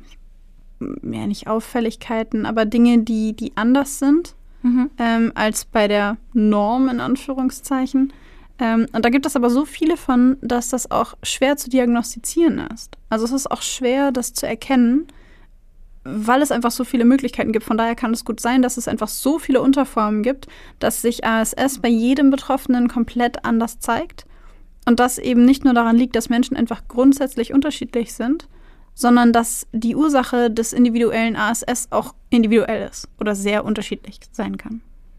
ja, nicht Auffälligkeiten, aber Dinge, die, die anders sind mhm. ähm, als bei der Norm in Anführungszeichen. Ähm, und da gibt es aber so viele von, dass das auch schwer zu diagnostizieren ist. Also es ist auch schwer, das zu erkennen, weil es einfach so viele Möglichkeiten gibt. Von daher kann es gut sein, dass es einfach so viele Unterformen gibt, dass sich A S S bei jedem Betroffenen komplett anders zeigt. Und das eben nicht nur daran liegt, dass Menschen einfach grundsätzlich unterschiedlich sind, sondern dass die Ursache des individuellen A S S auch individuell ist oder sehr unterschiedlich sein kann.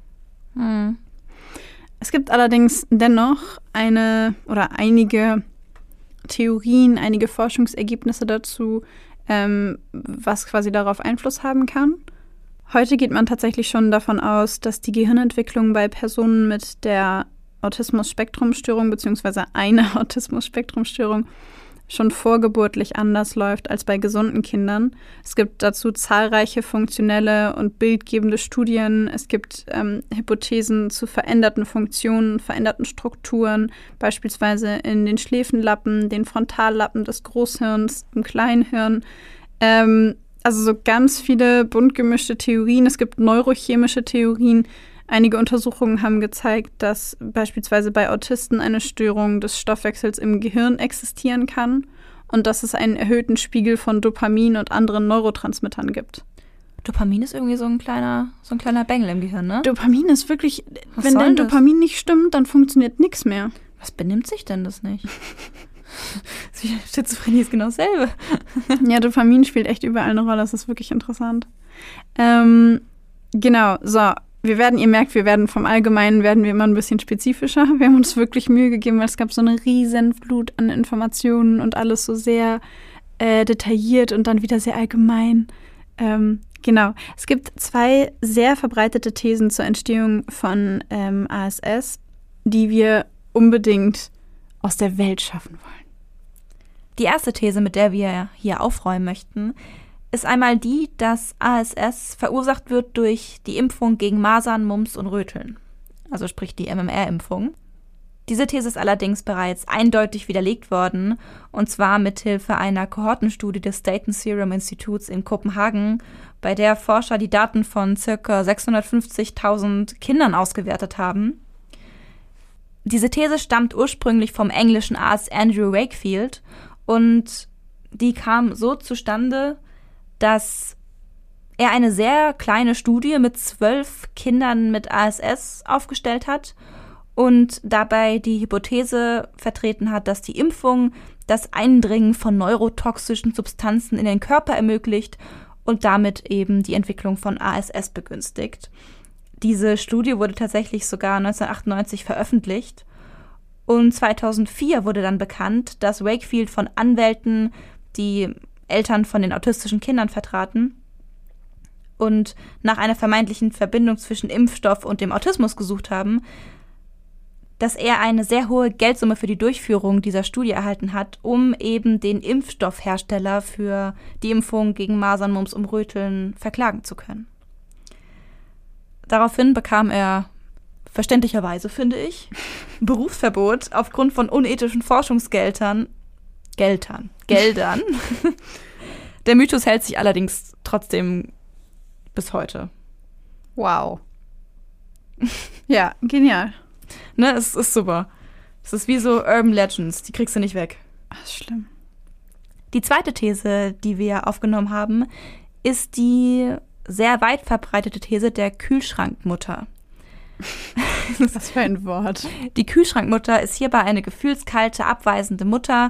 Hm. Es gibt allerdings dennoch eine oder einige Theorien, einige Forschungsergebnisse dazu, ähm, was quasi darauf Einfluss haben kann. Heute geht man tatsächlich schon davon aus, dass die Gehirnentwicklung bei Personen mit der Autismus-Spektrum-Störung beziehungsweise einer Autismus-Spektrum-Störung schon vorgeburtlich anders läuft als bei gesunden Kindern. Es gibt dazu zahlreiche funktionelle und bildgebende Studien. Es gibt ähm, Hypothesen zu veränderten Funktionen, veränderten Strukturen, beispielsweise in den Schläfenlappen, den Frontallappen des Großhirns, im Kleinhirn. Ähm, also so ganz viele bunt gemischte Theorien. Es gibt neurochemische Theorien. Einige Untersuchungen haben gezeigt, dass beispielsweise bei Autisten eine Störung des Stoffwechsels im Gehirn existieren kann und dass es einen erhöhten Spiegel von Dopamin und anderen Neurotransmittern gibt. Dopamin ist irgendwie so ein kleiner, so ein kleiner Bengel im Gehirn, ne? Dopamin ist wirklich, Was wenn dein das? Dopamin nicht stimmt, dann funktioniert nichts mehr. Was benimmt sich denn das nicht? Schizophrenie ist genau dasselbe. Ja, Dopamin spielt echt überall eine Rolle, das ist wirklich interessant. Ähm, genau, so. Wir werden, ihr merkt, wir werden vom Allgemeinen werden wir immer ein bisschen spezifischer. Wir haben uns wirklich Mühe gegeben, weil es gab so eine riesen Flut an Informationen und alles so sehr äh, detailliert und dann wieder sehr allgemein. Ähm, genau. Es gibt zwei sehr verbreitete Thesen zur Entstehung von ähm, A S S, die wir unbedingt aus der Welt schaffen wollen. Die erste These, mit der wir hier aufräumen möchten, ist einmal die, dass A S S verursacht wird durch die Impfung gegen Masern, Mumps und Röteln. Also sprich die M M R-Impfung. Diese These ist allerdings bereits eindeutig widerlegt worden, und zwar mithilfe einer Kohortenstudie des Dayton Serum Instituts in Kopenhagen, bei der Forscher die Daten von ca. sechshundertfünfzigtausend Kindern ausgewertet haben. Diese These stammt ursprünglich vom englischen Arzt Andrew Wakefield und die kam so zustande, dass er eine sehr kleine Studie mit zwölf Kindern mit A S S aufgestellt hat und dabei die Hypothese vertreten hat, dass die Impfung das Eindringen von neurotoxischen Substanzen in den Körper ermöglicht und damit eben die Entwicklung von A S S begünstigt. Diese Studie wurde tatsächlich sogar neunzehnhundertachtundneunzig veröffentlicht und zweitausendvier wurde dann bekannt, dass Wakefield von Anwälten, die Eltern von den autistischen Kindern vertraten und nach einer vermeintlichen Verbindung zwischen Impfstoff und dem Autismus gesucht haben, dass er eine sehr hohe Geldsumme für die Durchführung dieser Studie erhalten hat, um eben den Impfstoffhersteller für die Impfung gegen Masern, Mumps und Röteln verklagen zu können. Daraufhin bekam er, verständlicherweise finde ich, Berufsverbot aufgrund von unethischen Forschungsgeldern. Geldern. Geldern. Der Mythos hält sich allerdings trotzdem bis heute. Wow. Ja, genial. Ne, es ist super. Es ist wie so Urban Legends, die kriegst du nicht weg. Ach, schlimm. Die zweite These, die wir aufgenommen haben, ist die sehr weit verbreitete These der Kühlschrankmutter. Was für ein Wort. Die Kühlschrankmutter ist hierbei eine gefühlskalte, abweisende Mutter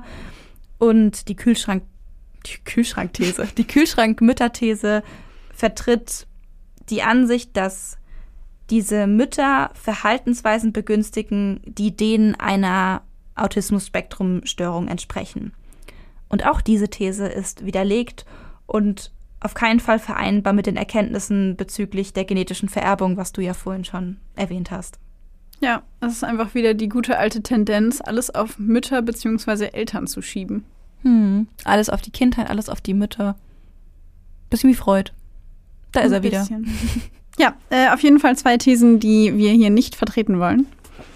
und die Kühlschrank die Kühlschrankthese, die Kühlschrankmütterthese vertritt die Ansicht, dass diese Mütter Verhaltensweisen begünstigen, die denen einer Autismus-Spektrum-Störung entsprechen. Und auch diese These ist widerlegt und auf keinen Fall vereinbar mit den Erkenntnissen bezüglich der genetischen Vererbung, was du ja vorhin schon erwähnt hast. Ja, es ist einfach wieder die gute alte Tendenz, alles auf Mütter bzw. Eltern zu schieben. Hm. Alles auf die Kindheit, alles auf die Mütter. Bisschen wie Freud. Da ist er wieder. Ja, äh, auf jeden Fall zwei Thesen, die wir hier nicht vertreten wollen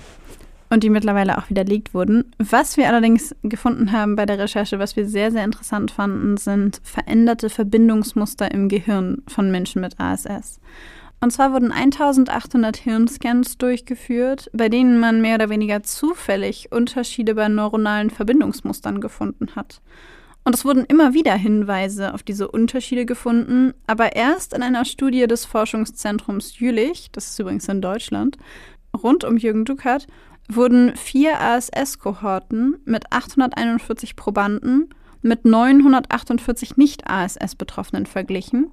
und die mittlerweile auch widerlegt wurden. Was wir allerdings gefunden haben bei der Recherche, was wir sehr, sehr interessant fanden, sind veränderte Verbindungsmuster im Gehirn von Menschen mit A S S. Und zwar wurden eintausendachthundert Hirnscans durchgeführt, bei denen man mehr oder weniger zufällig Unterschiede bei neuronalen Verbindungsmustern gefunden hat. Und es wurden immer wieder Hinweise auf diese Unterschiede gefunden, aber erst in einer Studie des Forschungszentrums Jülich, das ist übrigens in Deutschland, rund um Jürgen Duckert, wurden vier A S S-Kohorten mit achthunderteinundvierzig Probanden mit neunhundertachtundvierzig Nicht-A S S-Betroffenen verglichen.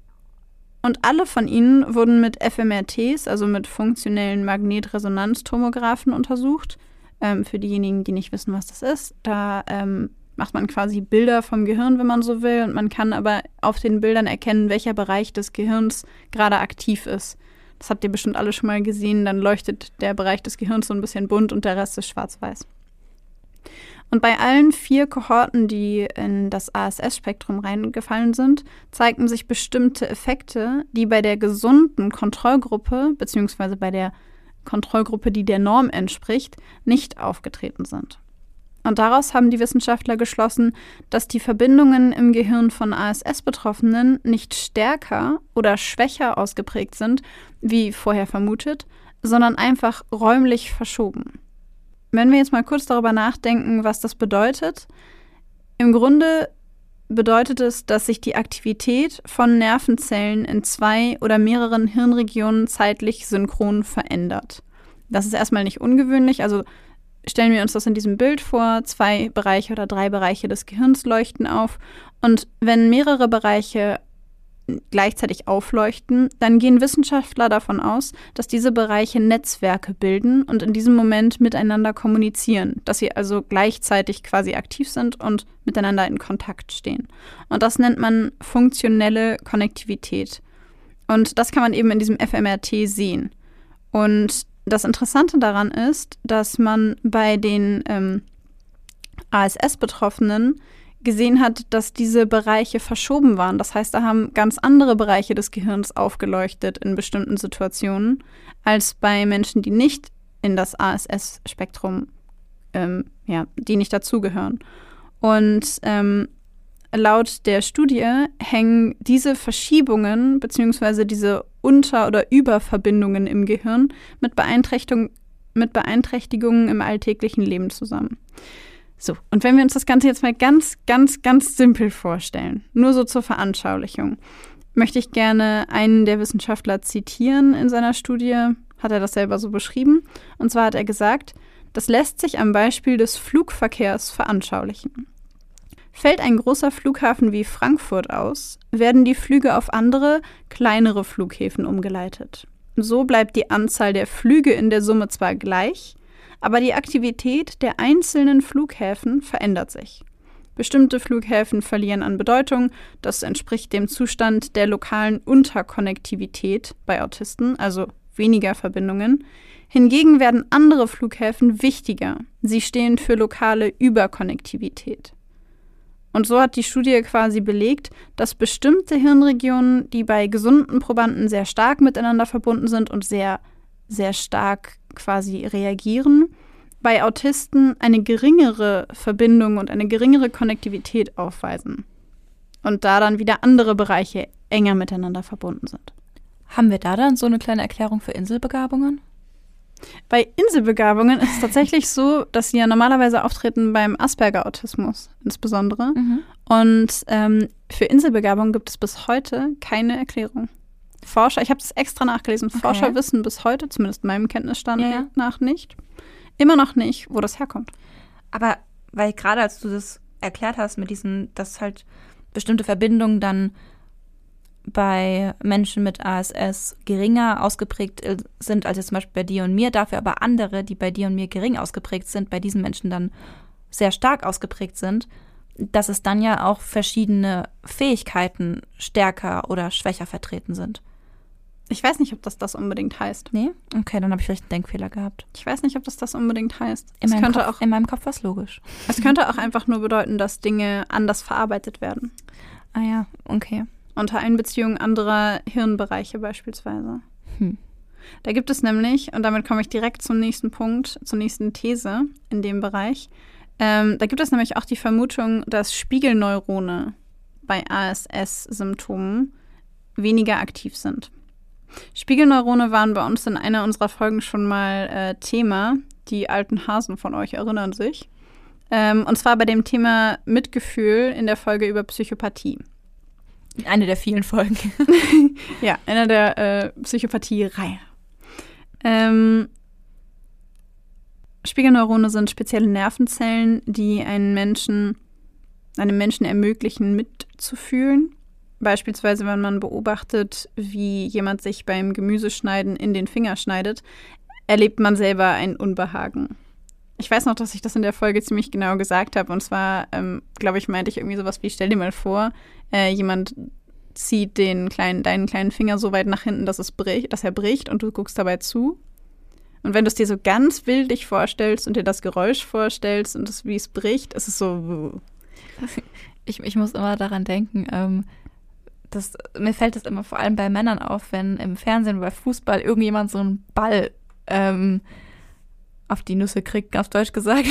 Und alle von ihnen wurden mit F M R Ts, also mit funktionellen Magnetresonanztomographen, untersucht. Ähm, für diejenigen, die nicht wissen, was das ist, da ähm, macht man quasi Bilder vom Gehirn, wenn man so will. Und man kann aber auf den Bildern erkennen, welcher Bereich des Gehirns gerade aktiv ist. Das habt ihr bestimmt alle schon mal gesehen. Dann leuchtet der Bereich des Gehirns so ein bisschen bunt und der Rest ist schwarz-weiß. Und bei allen vier Kohorten, die in das A S S-Spektrum reingefallen sind, zeigten sich bestimmte Effekte, die bei der gesunden Kontrollgruppe, beziehungsweise bei der Kontrollgruppe, die der Norm entspricht, nicht aufgetreten sind. Und daraus haben die Wissenschaftler geschlossen, dass die Verbindungen im Gehirn von A S S-Betroffenen nicht stärker oder schwächer ausgeprägt sind, wie vorher vermutet, sondern einfach räumlich verschoben. Wenn wir jetzt mal kurz darüber nachdenken, was das bedeutet. Im Grunde bedeutet es, dass sich die Aktivität von Nervenzellen in zwei oder mehreren Hirnregionen zeitlich synchron verändert. Das ist erstmal nicht ungewöhnlich, also stellen wir uns das in diesem Bild vor, zwei Bereiche oder drei Bereiche des Gehirns leuchten auf und wenn mehrere Bereiche gleichzeitig aufleuchten, dann gehen Wissenschaftler davon aus, dass diese Bereiche Netzwerke bilden und in diesem Moment miteinander kommunizieren, dass sie also gleichzeitig quasi aktiv sind und miteinander in Kontakt stehen. Und das nennt man funktionelle Konnektivität. Und das kann man eben in diesem F M R T sehen. Und das Interessante daran ist, dass man bei den ähm, A S S-Betroffenen gesehen hat, dass diese Bereiche verschoben waren. Das heißt, da haben ganz andere Bereiche des Gehirns aufgeleuchtet in bestimmten Situationen, als bei Menschen, die nicht in das A S S-Spektrum, ähm, ja, die nicht dazugehören. Und ähm, laut der Studie hängen diese Verschiebungen bzw. diese Unter- oder Überverbindungen im Gehirn mit Beeinträchtigung, mit Beeinträchtigungen im alltäglichen Leben zusammen. So, und wenn wir uns das Ganze jetzt mal ganz, ganz, ganz simpel vorstellen, nur so zur Veranschaulichung, möchte ich gerne einen der Wissenschaftler zitieren in seiner Studie, hat er das selber so beschrieben. Und zwar hat er gesagt, das lässt sich am Beispiel des Flugverkehrs veranschaulichen. Fällt ein großer Flughafen wie Frankfurt aus, werden die Flüge auf andere, kleinere Flughäfen umgeleitet. So bleibt die Anzahl der Flüge in der Summe zwar gleich, aber die Aktivität der einzelnen Flughäfen verändert sich. Bestimmte Flughäfen verlieren an Bedeutung, das entspricht dem Zustand der lokalen Unterkonnektivität bei Autisten, also weniger Verbindungen. Hingegen werden andere Flughäfen wichtiger, sie stehen für lokale Überkonnektivität. Und so hat die Studie quasi belegt, dass bestimmte Hirnregionen, die bei gesunden Probanden sehr stark miteinander verbunden sind und sehr, sehr stark quasi reagieren, bei Autisten eine geringere Verbindung und eine geringere Konnektivität aufweisen. Und da dann wieder andere Bereiche enger miteinander verbunden sind. Haben wir da dann so eine kleine Erklärung für Inselbegabungen? Bei Inselbegabungen ist es tatsächlich so, dass sie ja normalerweise auftreten beim Asperger-Autismus insbesondere. Mhm. Und ähm, für Inselbegabung gibt es bis heute keine Erklärung. Forscher, ich habe das extra nachgelesen, Okay. Forscher wissen bis heute, zumindest meinem Kenntnisstand Ja, ja. nach nicht, immer noch nicht, wo das herkommt. Aber weil gerade als du das erklärt hast mit diesen, dass halt bestimmte Verbindungen dann bei Menschen mit A S S geringer ausgeprägt sind als jetzt zum Beispiel bei dir und mir, dafür aber andere, die bei dir und mir gering ausgeprägt sind, bei diesen Menschen dann sehr stark ausgeprägt sind, dass es dann ja auch verschiedene Fähigkeiten stärker oder schwächer vertreten sind. Ich weiß nicht, ob das das unbedingt heißt. Nee? Okay, dann habe ich vielleicht einen Denkfehler gehabt. Ich weiß nicht, ob das das unbedingt heißt. In, Es meinem, könnte, Kopf, auch, in meinem Kopf war es logisch. es könnte auch einfach nur bedeuten, dass Dinge anders verarbeitet werden. Ah ja, okay. Unter Einbeziehung anderer Hirnbereiche beispielsweise. Hm. Da gibt es nämlich, und damit komme ich direkt zum nächsten Punkt, zur nächsten These in dem Bereich, ähm, da gibt es nämlich auch die Vermutung, dass Spiegelneurone bei A S S-Symptomen weniger aktiv sind. Spiegelneurone waren bei uns in einer unserer Folgen schon mal äh, Thema. Die alten Hasen von euch erinnern sich. Ähm, und zwar bei dem Thema Mitgefühl in der Folge über Psychopathie. Eine der vielen Folgen. Ja, einer der äh, Psychopathie-Reihe. Ähm, Spiegelneurone sind spezielle Nervenzellen, die einen Menschen, einem Menschen ermöglichen, mitzufühlen. Beispielsweise, wenn man beobachtet, wie jemand sich beim Gemüseschneiden in den Finger schneidet, erlebt man selber ein Unbehagen. Ich weiß noch, dass ich das in der Folge ziemlich genau gesagt habe. Und zwar, ähm, glaube ich, meinte ich irgendwie sowas wie, stell dir mal vor, äh, jemand zieht den kleinen, deinen kleinen Finger so weit nach hinten, dass, es bricht, dass er bricht und du guckst dabei zu. Und wenn du es dir so ganz bildlich vorstellst und dir das Geräusch vorstellst und das, wie es bricht, ist es so... Ich, ich muss immer daran denken, ähm, das, mir fällt das immer vor allem bei Männern auf, wenn im Fernsehen bei Fußball irgendjemand so einen Ball ähm, auf die Nüsse kriegt, auf Deutsch gesagt,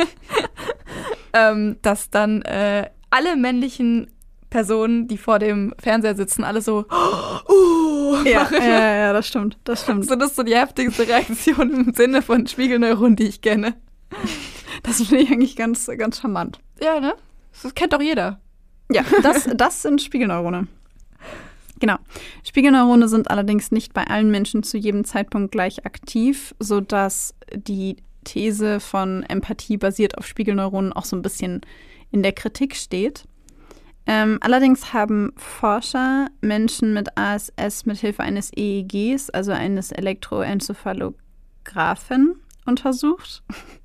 ähm, dass dann äh, alle männlichen Personen, die vor dem Fernseher sitzen, alle so uh, Ja, ja, ja, das stimmt, das stimmt. So, das ist so die heftigste Reaktion im Sinne von Spiegelneuronen, die ich kenne. Das finde ich eigentlich ganz, ganz charmant. Ja, ne? Das kennt doch jeder. Ja, das, das sind Spiegelneurone. Genau. Spiegelneurone sind allerdings nicht bei allen Menschen zu jedem Zeitpunkt gleich aktiv, sodass die These von Empathie basiert auf Spiegelneuronen auch so ein bisschen in der Kritik steht. Ähm, allerdings haben Forscher Menschen mit A S S mithilfe eines E E Gs, also eines Elektroencephalographen, untersucht.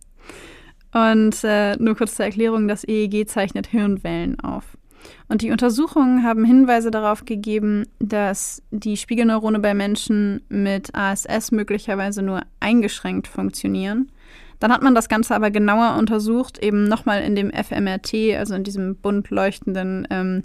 Und äh, nur kurz zur Erklärung, das E E G zeichnet Hirnwellen auf. Und die Untersuchungen haben Hinweise darauf gegeben, dass die Spiegelneurone bei Menschen mit A S S möglicherweise nur eingeschränkt funktionieren. Dann hat man das Ganze aber genauer untersucht, eben nochmal in dem F M R T, also in diesem bunt leuchtenden, ähm,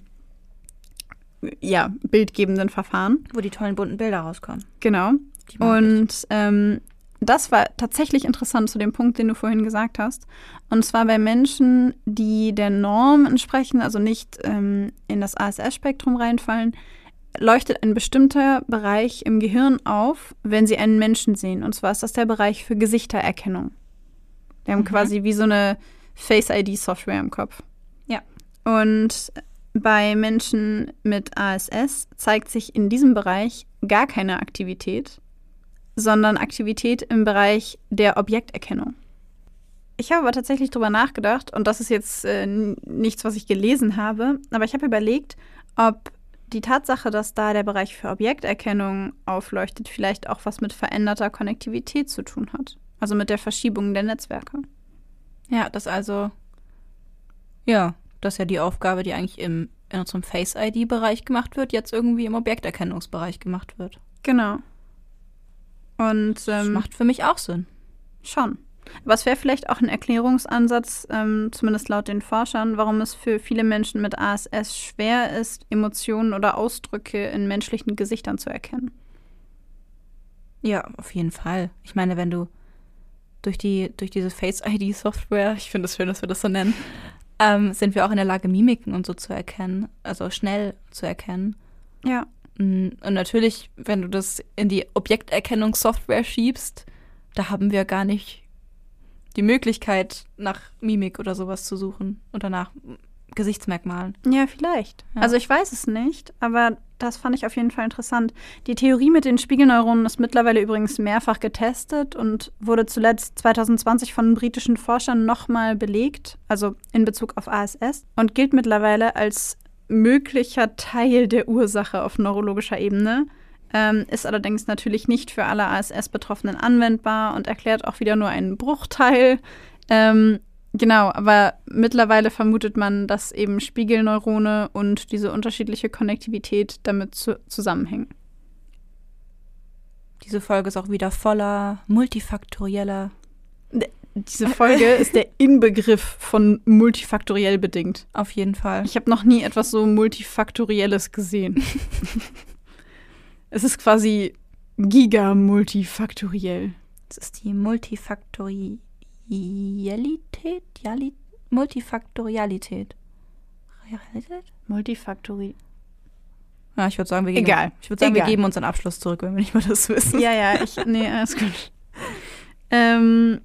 ja, bildgebenden Verfahren. Wo die tollen bunten Bilder rauskommen. Genau. Und ähm, das war tatsächlich interessant zu dem Punkt, den du vorhin gesagt hast. Und zwar bei Menschen, die der Norm entsprechen, also nicht ähm, in das A S S-Spektrum reinfallen, leuchtet ein bestimmter Bereich im Gehirn auf, wenn sie einen Menschen sehen. Und zwar ist das der Bereich für Gesichtererkennung. Die haben Mhm. quasi wie so eine Face-I D-Software im Kopf. Ja. Und bei Menschen mit A S S zeigt sich in diesem Bereich gar keine Aktivität, sondern Aktivität im Bereich der Objekterkennung. Ich habe aber tatsächlich drüber nachgedacht, und das ist jetzt äh, n- nichts, was ich gelesen habe, aber ich habe überlegt, ob die Tatsache, dass da der Bereich für Objekterkennung aufleuchtet, vielleicht auch was mit veränderter Konnektivität zu tun hat. Also mit der Verschiebung der Netzwerke. Ja, das also, ja, das ist ja die Aufgabe, die eigentlich im, in unserem Face-I D-Bereich gemacht wird, jetzt irgendwie im Objekterkennungsbereich gemacht wird. Genau. Und Das ähm, macht für mich auch Sinn. schon. Aber es wäre vielleicht auch ein Erklärungsansatz, ähm, zumindest laut den Forschern, warum es für viele Menschen mit A S S schwer ist, Emotionen oder Ausdrücke in menschlichen Gesichtern zu erkennen. Ja, auf jeden Fall. Ich meine, wenn du durch die durch diese Face-I D-Software, ich finde es schön, dass wir das so nennen, ähm, sind wir auch in der Lage, Mimiken und so zu erkennen, also schnell zu erkennen. Ja. Und natürlich, wenn du das in die Objekterkennungssoftware schiebst, da haben wir gar nicht die Möglichkeit, nach Mimik oder sowas zu suchen oder nach Gesichtsmerkmalen. Ja, vielleicht. Ja. Also ich weiß es nicht, aber das fand ich auf jeden Fall interessant. Die Theorie mit den Spiegelneuronen ist mittlerweile übrigens mehrfach getestet und wurde zuletzt zwanzig zwanzig von britischen Forschern nochmal belegt, also in Bezug auf A S S, und gilt mittlerweile als möglicher Teil der Ursache auf neurologischer Ebene, ähm, ist allerdings natürlich nicht für alle A S S-Betroffenen anwendbar und erklärt auch wieder nur einen Bruchteil. Ähm, Genau, aber mittlerweile vermutet man, dass eben Spiegelneurone und diese unterschiedliche Konnektivität damit zu- zusammenhängen. Diese Folge ist auch wieder voller multifaktorieller. Diese Folge ist der Inbegriff von multifaktoriell bedingt. Auf jeden Fall. Ich habe noch nie etwas so multifaktorielles gesehen. Es ist quasi giga-multifaktoriell. Es ist die Multifaktorie. Multifaktorialität? Jali- Multifaktorialität. Realität? Multifaktori. Ja, ich würde sagen, wir geben, Egal. Ich würde sagen, Egal. wir geben unseren Abschluss zurück, wenn wir nicht mal das wissen. Ja, ja, ich. Nee, alles gut. Ähm,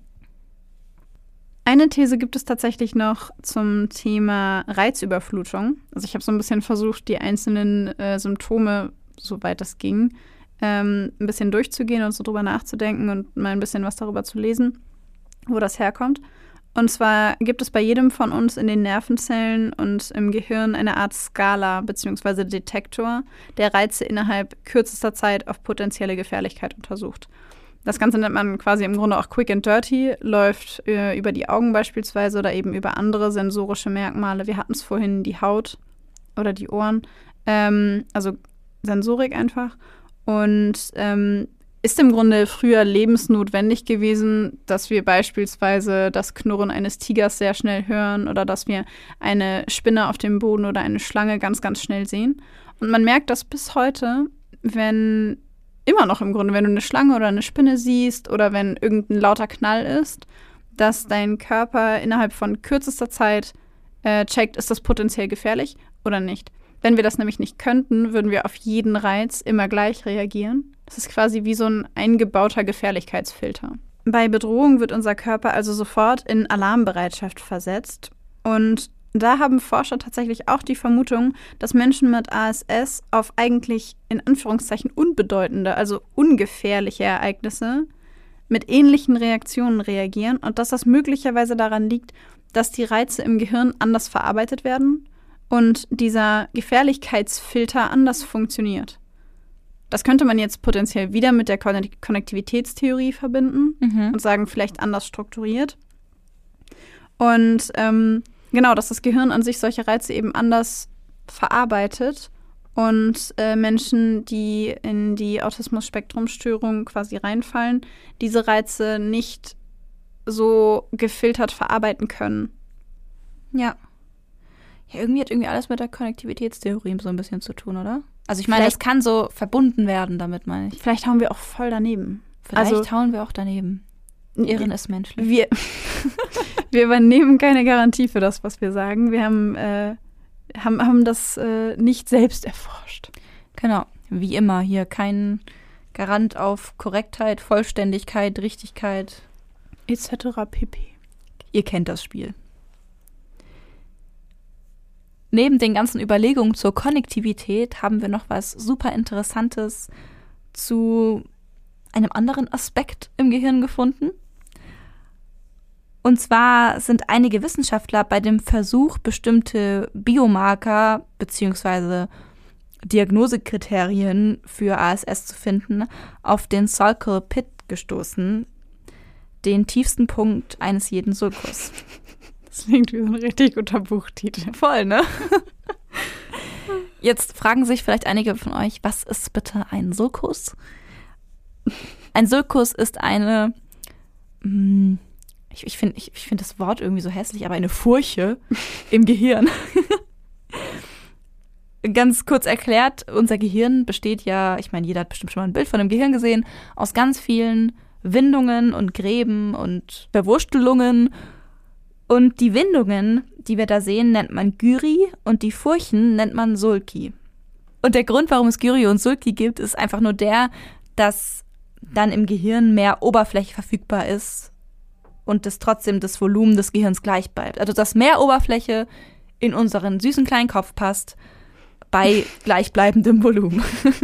eine These gibt es tatsächlich noch zum Thema Reizüberflutung. Also ich habe so ein bisschen versucht, die einzelnen äh, Symptome, soweit das ging, ähm, ein bisschen durchzugehen und so drüber nachzudenken und mal ein bisschen was darüber zu lesen, wo das herkommt. Und zwar gibt es bei jedem von uns in den Nervenzellen und im Gehirn eine Art Skala bzw. Detektor, der Reize innerhalb kürzester Zeit auf potenzielle Gefährlichkeit untersucht. Das Ganze nennt man quasi im Grunde auch Quick and Dirty, läuft äh, über die Augen beispielsweise oder eben über andere sensorische Merkmale. Wir hatten es vorhin, die Haut oder die Ohren, ähm, also Sensorik einfach. Und ähm, ist im Grunde früher lebensnotwendig gewesen, dass wir beispielsweise das Knurren eines Tigers sehr schnell hören oder dass wir eine Spinne auf dem Boden oder eine Schlange ganz, ganz schnell sehen. Und man merkt das bis heute, wenn immer noch im Grunde, wenn du eine Schlange oder eine Spinne siehst oder wenn irgendein lauter Knall ist, dass dein Körper innerhalb von kürzester Zeit äh, checkt, ist das potenziell gefährlich oder nicht. Wenn wir das nämlich nicht könnten, würden wir auf jeden Reiz immer gleich reagieren. Das ist quasi wie so ein eingebauter Gefährlichkeitsfilter. Bei Bedrohung wird unser Körper also sofort in Alarmbereitschaft versetzt. Und da haben Forscher tatsächlich auch die Vermutung, dass Menschen mit A S S auf eigentlich in Anführungszeichen unbedeutende, also ungefährliche Ereignisse mit ähnlichen Reaktionen reagieren und dass das möglicherweise daran liegt, dass die Reize im Gehirn anders verarbeitet werden und dieser Gefährlichkeitsfilter anders funktioniert. Das könnte man jetzt potenziell wieder mit der Konnektivitätstheorie verbinden Mhm. und sagen, vielleicht anders strukturiert. Und ähm, genau, dass das Gehirn an sich solche Reize eben anders verarbeitet und äh, Menschen, die in die Autismus-Spektrum-Störung quasi reinfallen, diese Reize nicht so gefiltert verarbeiten können. Ja. Ja, irgendwie hat irgendwie alles mit der Konnektivitätstheorie so ein bisschen zu tun, oder? Also ich meine, Vielleicht- es kann so verbunden werden damit, meine ich. Vielleicht hauen wir auch voll daneben. Vielleicht Also- hauen wir auch daneben. Irren ist menschlich. Wir, wir übernehmen keine Garantie für das, was wir sagen. Wir haben, äh, haben, haben das äh, nicht selbst erforscht. Genau. Wie immer hier kein Garant auf Korrektheit, Vollständigkeit, Richtigkeit. Etc. pp. Ihr kennt das Spiel. Neben den ganzen Überlegungen zur Konnektivität haben wir noch was super Interessantes zu einem anderen Aspekt im Gehirn gefunden. Und zwar sind einige Wissenschaftler bei dem Versuch, bestimmte Biomarker bzw. Diagnosekriterien für A S S zu finden, auf den Sulcal Pit gestoßen, den tiefsten Punkt eines jeden Sulcus. Das klingt wie so ein richtig guter Buchtitel. Voll, ne? Jetzt fragen sich vielleicht einige von euch, was ist bitte ein Sulcus? Ein Sulcus ist eine, mh, ich, ich finde ich, ich find das Wort irgendwie so hässlich, aber eine Furche im Gehirn. Ganz kurz erklärt, unser Gehirn besteht ja, ich meine, jeder hat bestimmt schon mal ein Bild von einem Gehirn gesehen, aus ganz vielen Windungen und Gräben und Verwurstelungen. Und die Windungen, die wir da sehen, nennt man Gyri und die Furchen nennt man Sulci. Und der Grund, warum es Gyri und Sulci gibt, ist einfach nur der, dass dann im Gehirn mehr Oberfläche verfügbar ist und das trotzdem das Volumen des Gehirns gleich bleibt. Also dass mehr Oberfläche in unseren süßen kleinen Kopf passt, bei gleichbleibendem Volumen.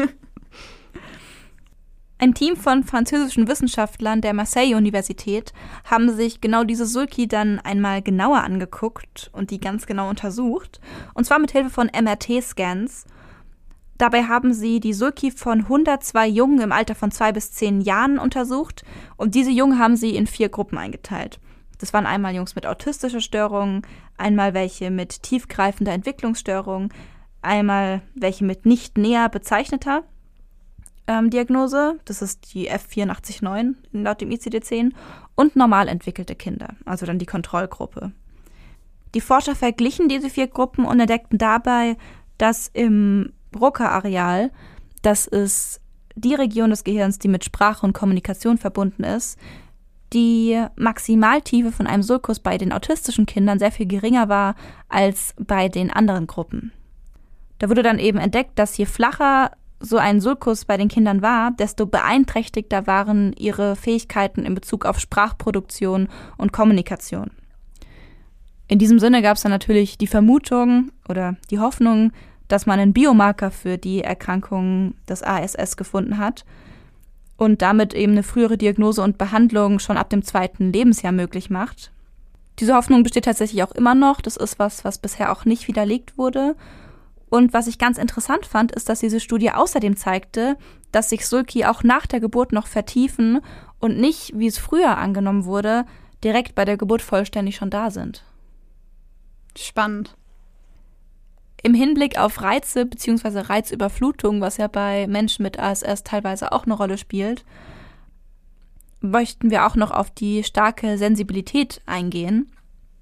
Ein Team von französischen Wissenschaftlern der Marseille-Universität haben sich genau diese Sulci dann einmal genauer angeguckt und die ganz genau untersucht. Und zwar mit Hilfe von M R T-Scans. Dabei haben sie die Sulci von hundertzwei Jungen im Alter von zwei bis zehn Jahren untersucht. Und diese Jungen haben sie in vier Gruppen eingeteilt. Das waren einmal Jungs mit autistischer Störung, einmal welche mit tiefgreifender Entwicklungsstörung, einmal welche mit nicht näher bezeichneter ähm, Diagnose, das ist die F vierundachtzig neun laut dem I C D zehn, und normal entwickelte Kinder, also dann die Kontrollgruppe. Die Forscher verglichen diese vier Gruppen und entdeckten dabei, dass im Broca-Areal, das ist die Region des Gehirns, die mit Sprache und Kommunikation verbunden ist, die Maximaltiefe von einem Sulcus bei den autistischen Kindern sehr viel geringer war als bei den anderen Gruppen. Da wurde dann eben entdeckt, dass je flacher so ein Sulcus bei den Kindern war, desto beeinträchtigter waren ihre Fähigkeiten in Bezug auf Sprachproduktion und Kommunikation. In diesem Sinne gab es dann natürlich die Vermutung oder die Hoffnung, dass man einen Biomarker für die Erkrankung des A S S gefunden hat und damit eben eine frühere Diagnose und Behandlung schon ab dem zweiten Lebensjahr möglich macht. Diese Hoffnung besteht tatsächlich auch immer noch. Das ist was, was bisher auch nicht widerlegt wurde. Und was ich ganz interessant fand, ist, dass diese Studie außerdem zeigte, dass sich Sulci auch nach der Geburt noch vertiefen und nicht, wie es früher angenommen wurde, direkt bei der Geburt vollständig schon da sind. Spannend. Im Hinblick auf Reize bzw. Reizüberflutung, was ja bei Menschen mit A S S teilweise auch eine Rolle spielt, möchten wir auch noch auf die starke Sensibilität eingehen.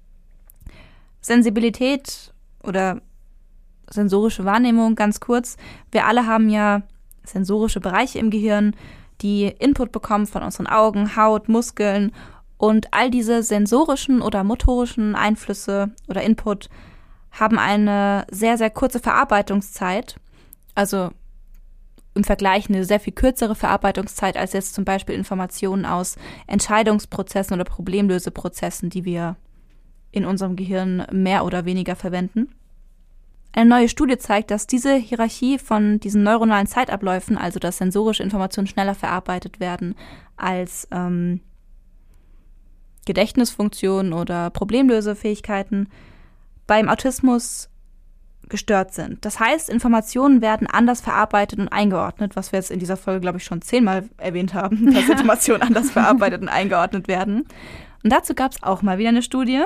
Sensibilität oder sensorische Wahrnehmung, ganz kurz. Wir alle haben ja sensorische Bereiche im Gehirn, die Input bekommen von unseren Augen, Haut, Muskeln, und all diese sensorischen oder motorischen Einflüsse oder Input haben eine sehr, sehr kurze Verarbeitungszeit, also im Vergleich eine sehr viel kürzere Verarbeitungszeit als jetzt zum Beispiel Informationen aus Entscheidungsprozessen oder Problemlöseprozessen, die wir in unserem Gehirn mehr oder weniger verwenden. Eine neue Studie zeigt, dass diese Hierarchie von diesen neuronalen Zeitabläufen, also dass sensorische Informationen schneller verarbeitet werden als ähm, Gedächtnisfunktionen oder Problemlösefähigkeiten, beim Autismus gestört sind. Das heißt, Informationen werden anders verarbeitet und eingeordnet, was wir jetzt in dieser Folge, glaube ich, schon zehnmal erwähnt haben, dass Informationen anders verarbeitet und eingeordnet werden. Und dazu gab es auch mal wieder eine Studie.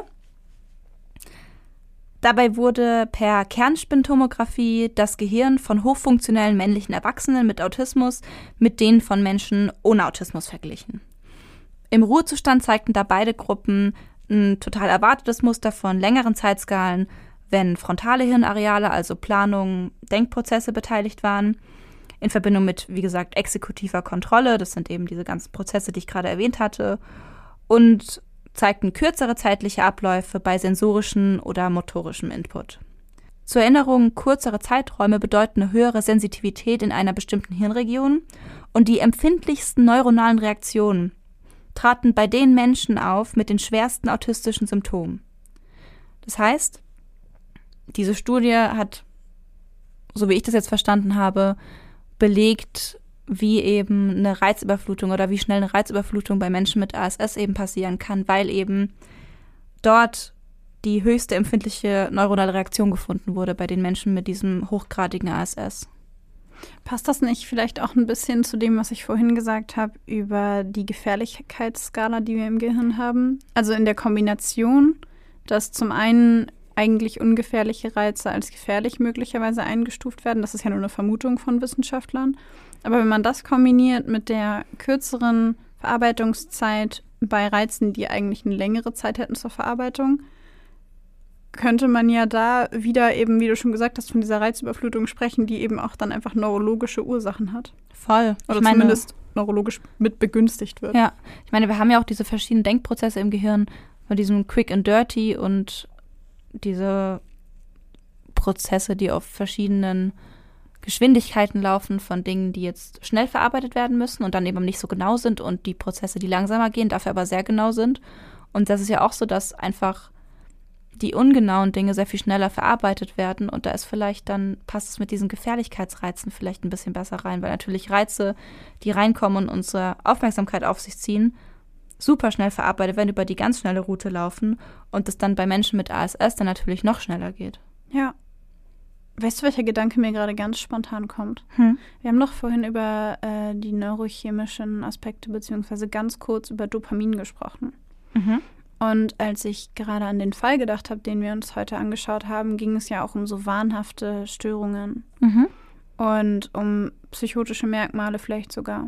Dabei wurde per Kernspintomographie das Gehirn von hochfunktionellen männlichen Erwachsenen mit Autismus mit denen von Menschen ohne Autismus verglichen. Im Ruhezustand zeigten da beide Gruppen ein total erwartetes Muster von längeren Zeitskalen, wenn frontale Hirnareale, also Planung, Denkprozesse beteiligt waren, in Verbindung mit, wie gesagt, exekutiver Kontrolle, das sind eben diese ganzen Prozesse, die ich gerade erwähnt hatte, und zeigten kürzere zeitliche Abläufe bei sensorischem oder motorischem Input. Zur Erinnerung, kürzere Zeiträume bedeuten eine höhere Sensitivität in einer bestimmten Hirnregion und die empfindlichsten neuronalen Reaktionen traten bei den Menschen auf mit den schwersten autistischen Symptomen. Das heißt, diese Studie hat, so wie ich das jetzt verstanden habe, belegt, wie eben eine Reizüberflutung oder wie schnell eine Reizüberflutung bei Menschen mit A S S eben passieren kann, weil eben dort die höchste empfindliche neuronale Reaktion gefunden wurde bei den Menschen mit diesem hochgradigen A S S. Passt das nicht vielleicht auch ein bisschen zu dem, was ich vorhin gesagt habe, über die Gefährlichkeitsskala, die wir im Gehirn haben? Also in der Kombination, dass zum einen eigentlich ungefährliche Reize als gefährlich möglicherweise eingestuft werden. Das ist ja nur eine Vermutung von Wissenschaftlern. Aber wenn man das kombiniert mit der kürzeren Verarbeitungszeit bei Reizen, die eigentlich eine längere Zeit hätten zur Verarbeitung, könnte man ja da wieder eben, wie du schon gesagt hast, von dieser Reizüberflutung sprechen, die eben auch dann einfach neurologische Ursachen hat. Voll. Oder ich meine, zumindest neurologisch mit begünstigt wird. Ja, ich meine, wir haben ja auch diese verschiedenen Denkprozesse im Gehirn, von diesem Quick and Dirty und diese Prozesse, die auf verschiedenen Geschwindigkeiten laufen, von Dingen, die jetzt schnell verarbeitet werden müssen und dann eben nicht so genau sind, und die Prozesse, die langsamer gehen, dafür aber sehr genau sind. Und das ist ja auch so, dass einfach die ungenauen Dinge sehr viel schneller verarbeitet werden und da ist vielleicht dann, passt es mit diesen Gefährlichkeitsreizen vielleicht ein bisschen besser rein, weil natürlich Reize, die reinkommen und unsere Aufmerksamkeit auf sich ziehen, super schnell verarbeitet werden, über die ganz schnelle Route laufen und es dann bei Menschen mit A S S dann natürlich noch schneller geht. Ja. Weißt du, welcher Gedanke mir gerade ganz spontan kommt? Hm. Wir haben doch vorhin über äh, die neurochemischen Aspekte beziehungsweise ganz kurz über Dopamin gesprochen. Mhm. Und als ich gerade an den Fall gedacht habe, den wir uns heute angeschaut haben, ging es ja auch um so wahnhafte Störungen Mhm. und um psychotische Merkmale vielleicht sogar.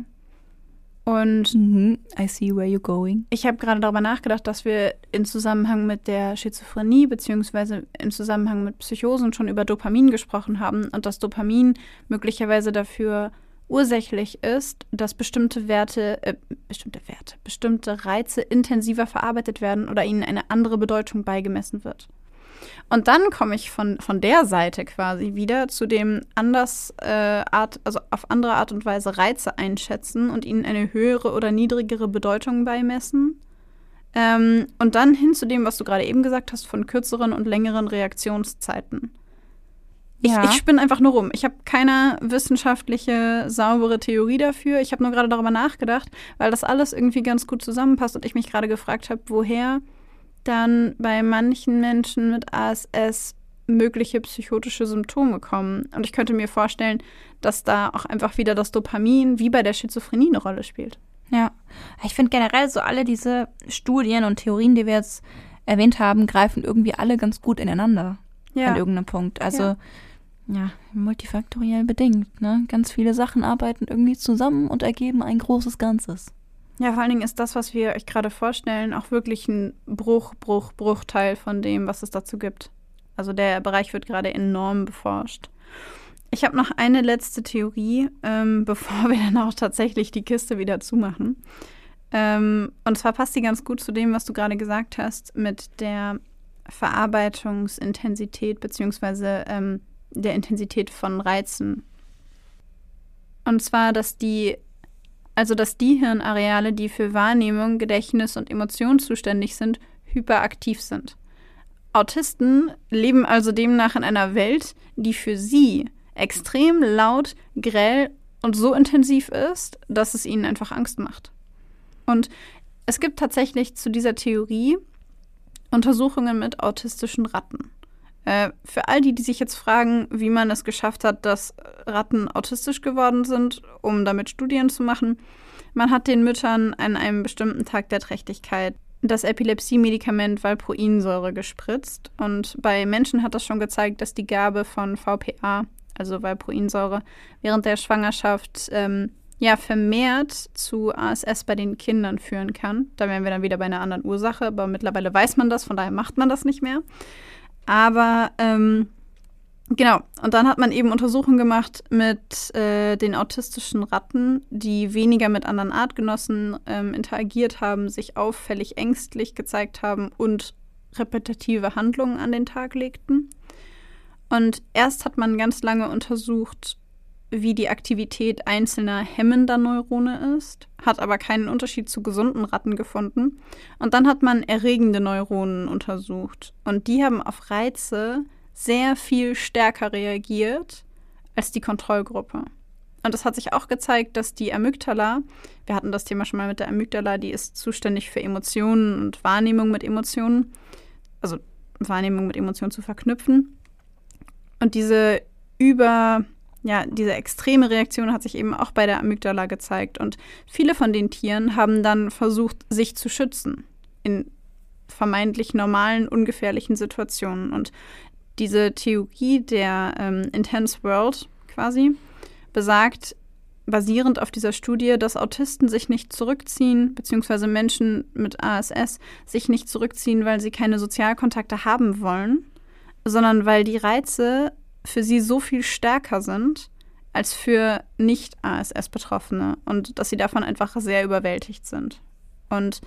Und Mhm. I see where you're going. ich habe gerade darüber nachgedacht, dass wir in Zusammenhang mit der Schizophrenie beziehungsweise im Zusammenhang mit Psychosen schon über Dopamin gesprochen haben und dass Dopamin möglicherweise dafür ursächlich ist, dass bestimmte Werte, äh, bestimmte Werte, bestimmte Reize intensiver verarbeitet werden oder ihnen eine andere Bedeutung beigemessen wird. Und dann komme ich von, von der Seite quasi wieder zu dem anders äh, Art, also auf andere Art und Weise Reize einschätzen und ihnen eine höhere oder niedrigere Bedeutung beimessen. Ähm, und dann hin zu dem, was du gerade eben gesagt hast, von kürzeren und längeren Reaktionszeiten. Ich, Ja. ich spinne einfach nur rum. Ich habe keine wissenschaftliche, saubere Theorie dafür. Ich habe nur gerade darüber nachgedacht, weil das alles irgendwie ganz gut zusammenpasst und ich mich gerade gefragt habe, woher dann bei manchen Menschen mit A S S mögliche psychotische Symptome kommen. Und ich könnte mir vorstellen, dass da auch einfach wieder das Dopamin wie bei der Schizophrenie eine Rolle spielt. Ja, ich finde generell so alle diese Studien und Theorien, die wir jetzt erwähnt haben, greifen irgendwie alle ganz gut ineinander an irgendeinem Punkt. Also Ja. ja, multifaktoriell bedingt, ne? Ganz viele Sachen arbeiten irgendwie zusammen und ergeben ein großes Ganzes. Ja, vor allen Dingen ist das, was wir euch gerade vorstellen, auch wirklich ein Bruch, Bruch, Bruchteil von dem, was es dazu gibt. Also der Bereich wird gerade enorm beforscht. Ich habe noch eine letzte Theorie, ähm, bevor wir dann auch tatsächlich die Kiste wieder zumachen. Ähm, und zwar passt die ganz gut zu dem, was du gerade gesagt hast, mit der Verarbeitungsintensität beziehungsweise ähm, der Intensität von Reizen. Und zwar, dass die Also, dass die Hirnareale, die für Wahrnehmung, Gedächtnis und Emotion zuständig sind, hyperaktiv sind. Autisten leben also demnach in einer Welt, die für sie extrem laut, grell und so intensiv ist, dass es ihnen einfach Angst macht. Und es gibt tatsächlich zu dieser Theorie Untersuchungen mit autistischen Ratten. Äh, für all die, die sich jetzt fragen, wie man es geschafft hat, dass Ratten autistisch geworden sind, um damit Studien zu machen, man hat den Müttern an einem bestimmten Tag der Trächtigkeit das Epilepsie-Medikament Valproinsäure gespritzt. Und bei Menschen hat das schon gezeigt, dass die Gabe von V P A, also Valproinsäure, während der Schwangerschaft ähm, ja vermehrt zu A S S bei den Kindern führen kann. Da wären wir dann wieder bei einer anderen Ursache, aber mittlerweile weiß man das, von daher macht man das nicht mehr. Aber ähm, genau, und dann hat man eben Untersuchungen gemacht mit äh, den autistischen Ratten, die weniger mit anderen Artgenossen ähm, interagiert haben, sich auffällig ängstlich gezeigt haben und repetitive Handlungen an den Tag legten. Und erst hat man ganz lange untersucht, wie die Aktivität einzelner hemmender Neurone ist, hat aber keinen Unterschied zu gesunden Ratten gefunden. Und dann hat man erregende Neuronen untersucht. Und die haben auf Reize sehr viel stärker reagiert als die Kontrollgruppe. Und es hat sich auch gezeigt, dass die Amygdala, wir hatten das Thema schon mal mit der Amygdala, die ist zuständig für Emotionen und Wahrnehmung mit Emotionen, also Wahrnehmung mit Emotionen zu verknüpfen. Und diese über Ja, diese extreme Reaktion hat sich eben auch bei der Amygdala gezeigt. Und viele von den Tieren haben dann versucht, sich zu schützen in vermeintlich normalen, ungefährlichen Situationen. Und diese Theorie der ähm, Intense World quasi besagt, basierend auf dieser Studie, dass Autisten sich nicht zurückziehen, beziehungsweise Menschen mit A S S sich nicht zurückziehen, weil sie keine Sozialkontakte haben wollen, sondern weil die Reize für sie so viel stärker sind als für Nicht-A S S-Betroffene und dass sie davon einfach sehr überwältigt sind. Und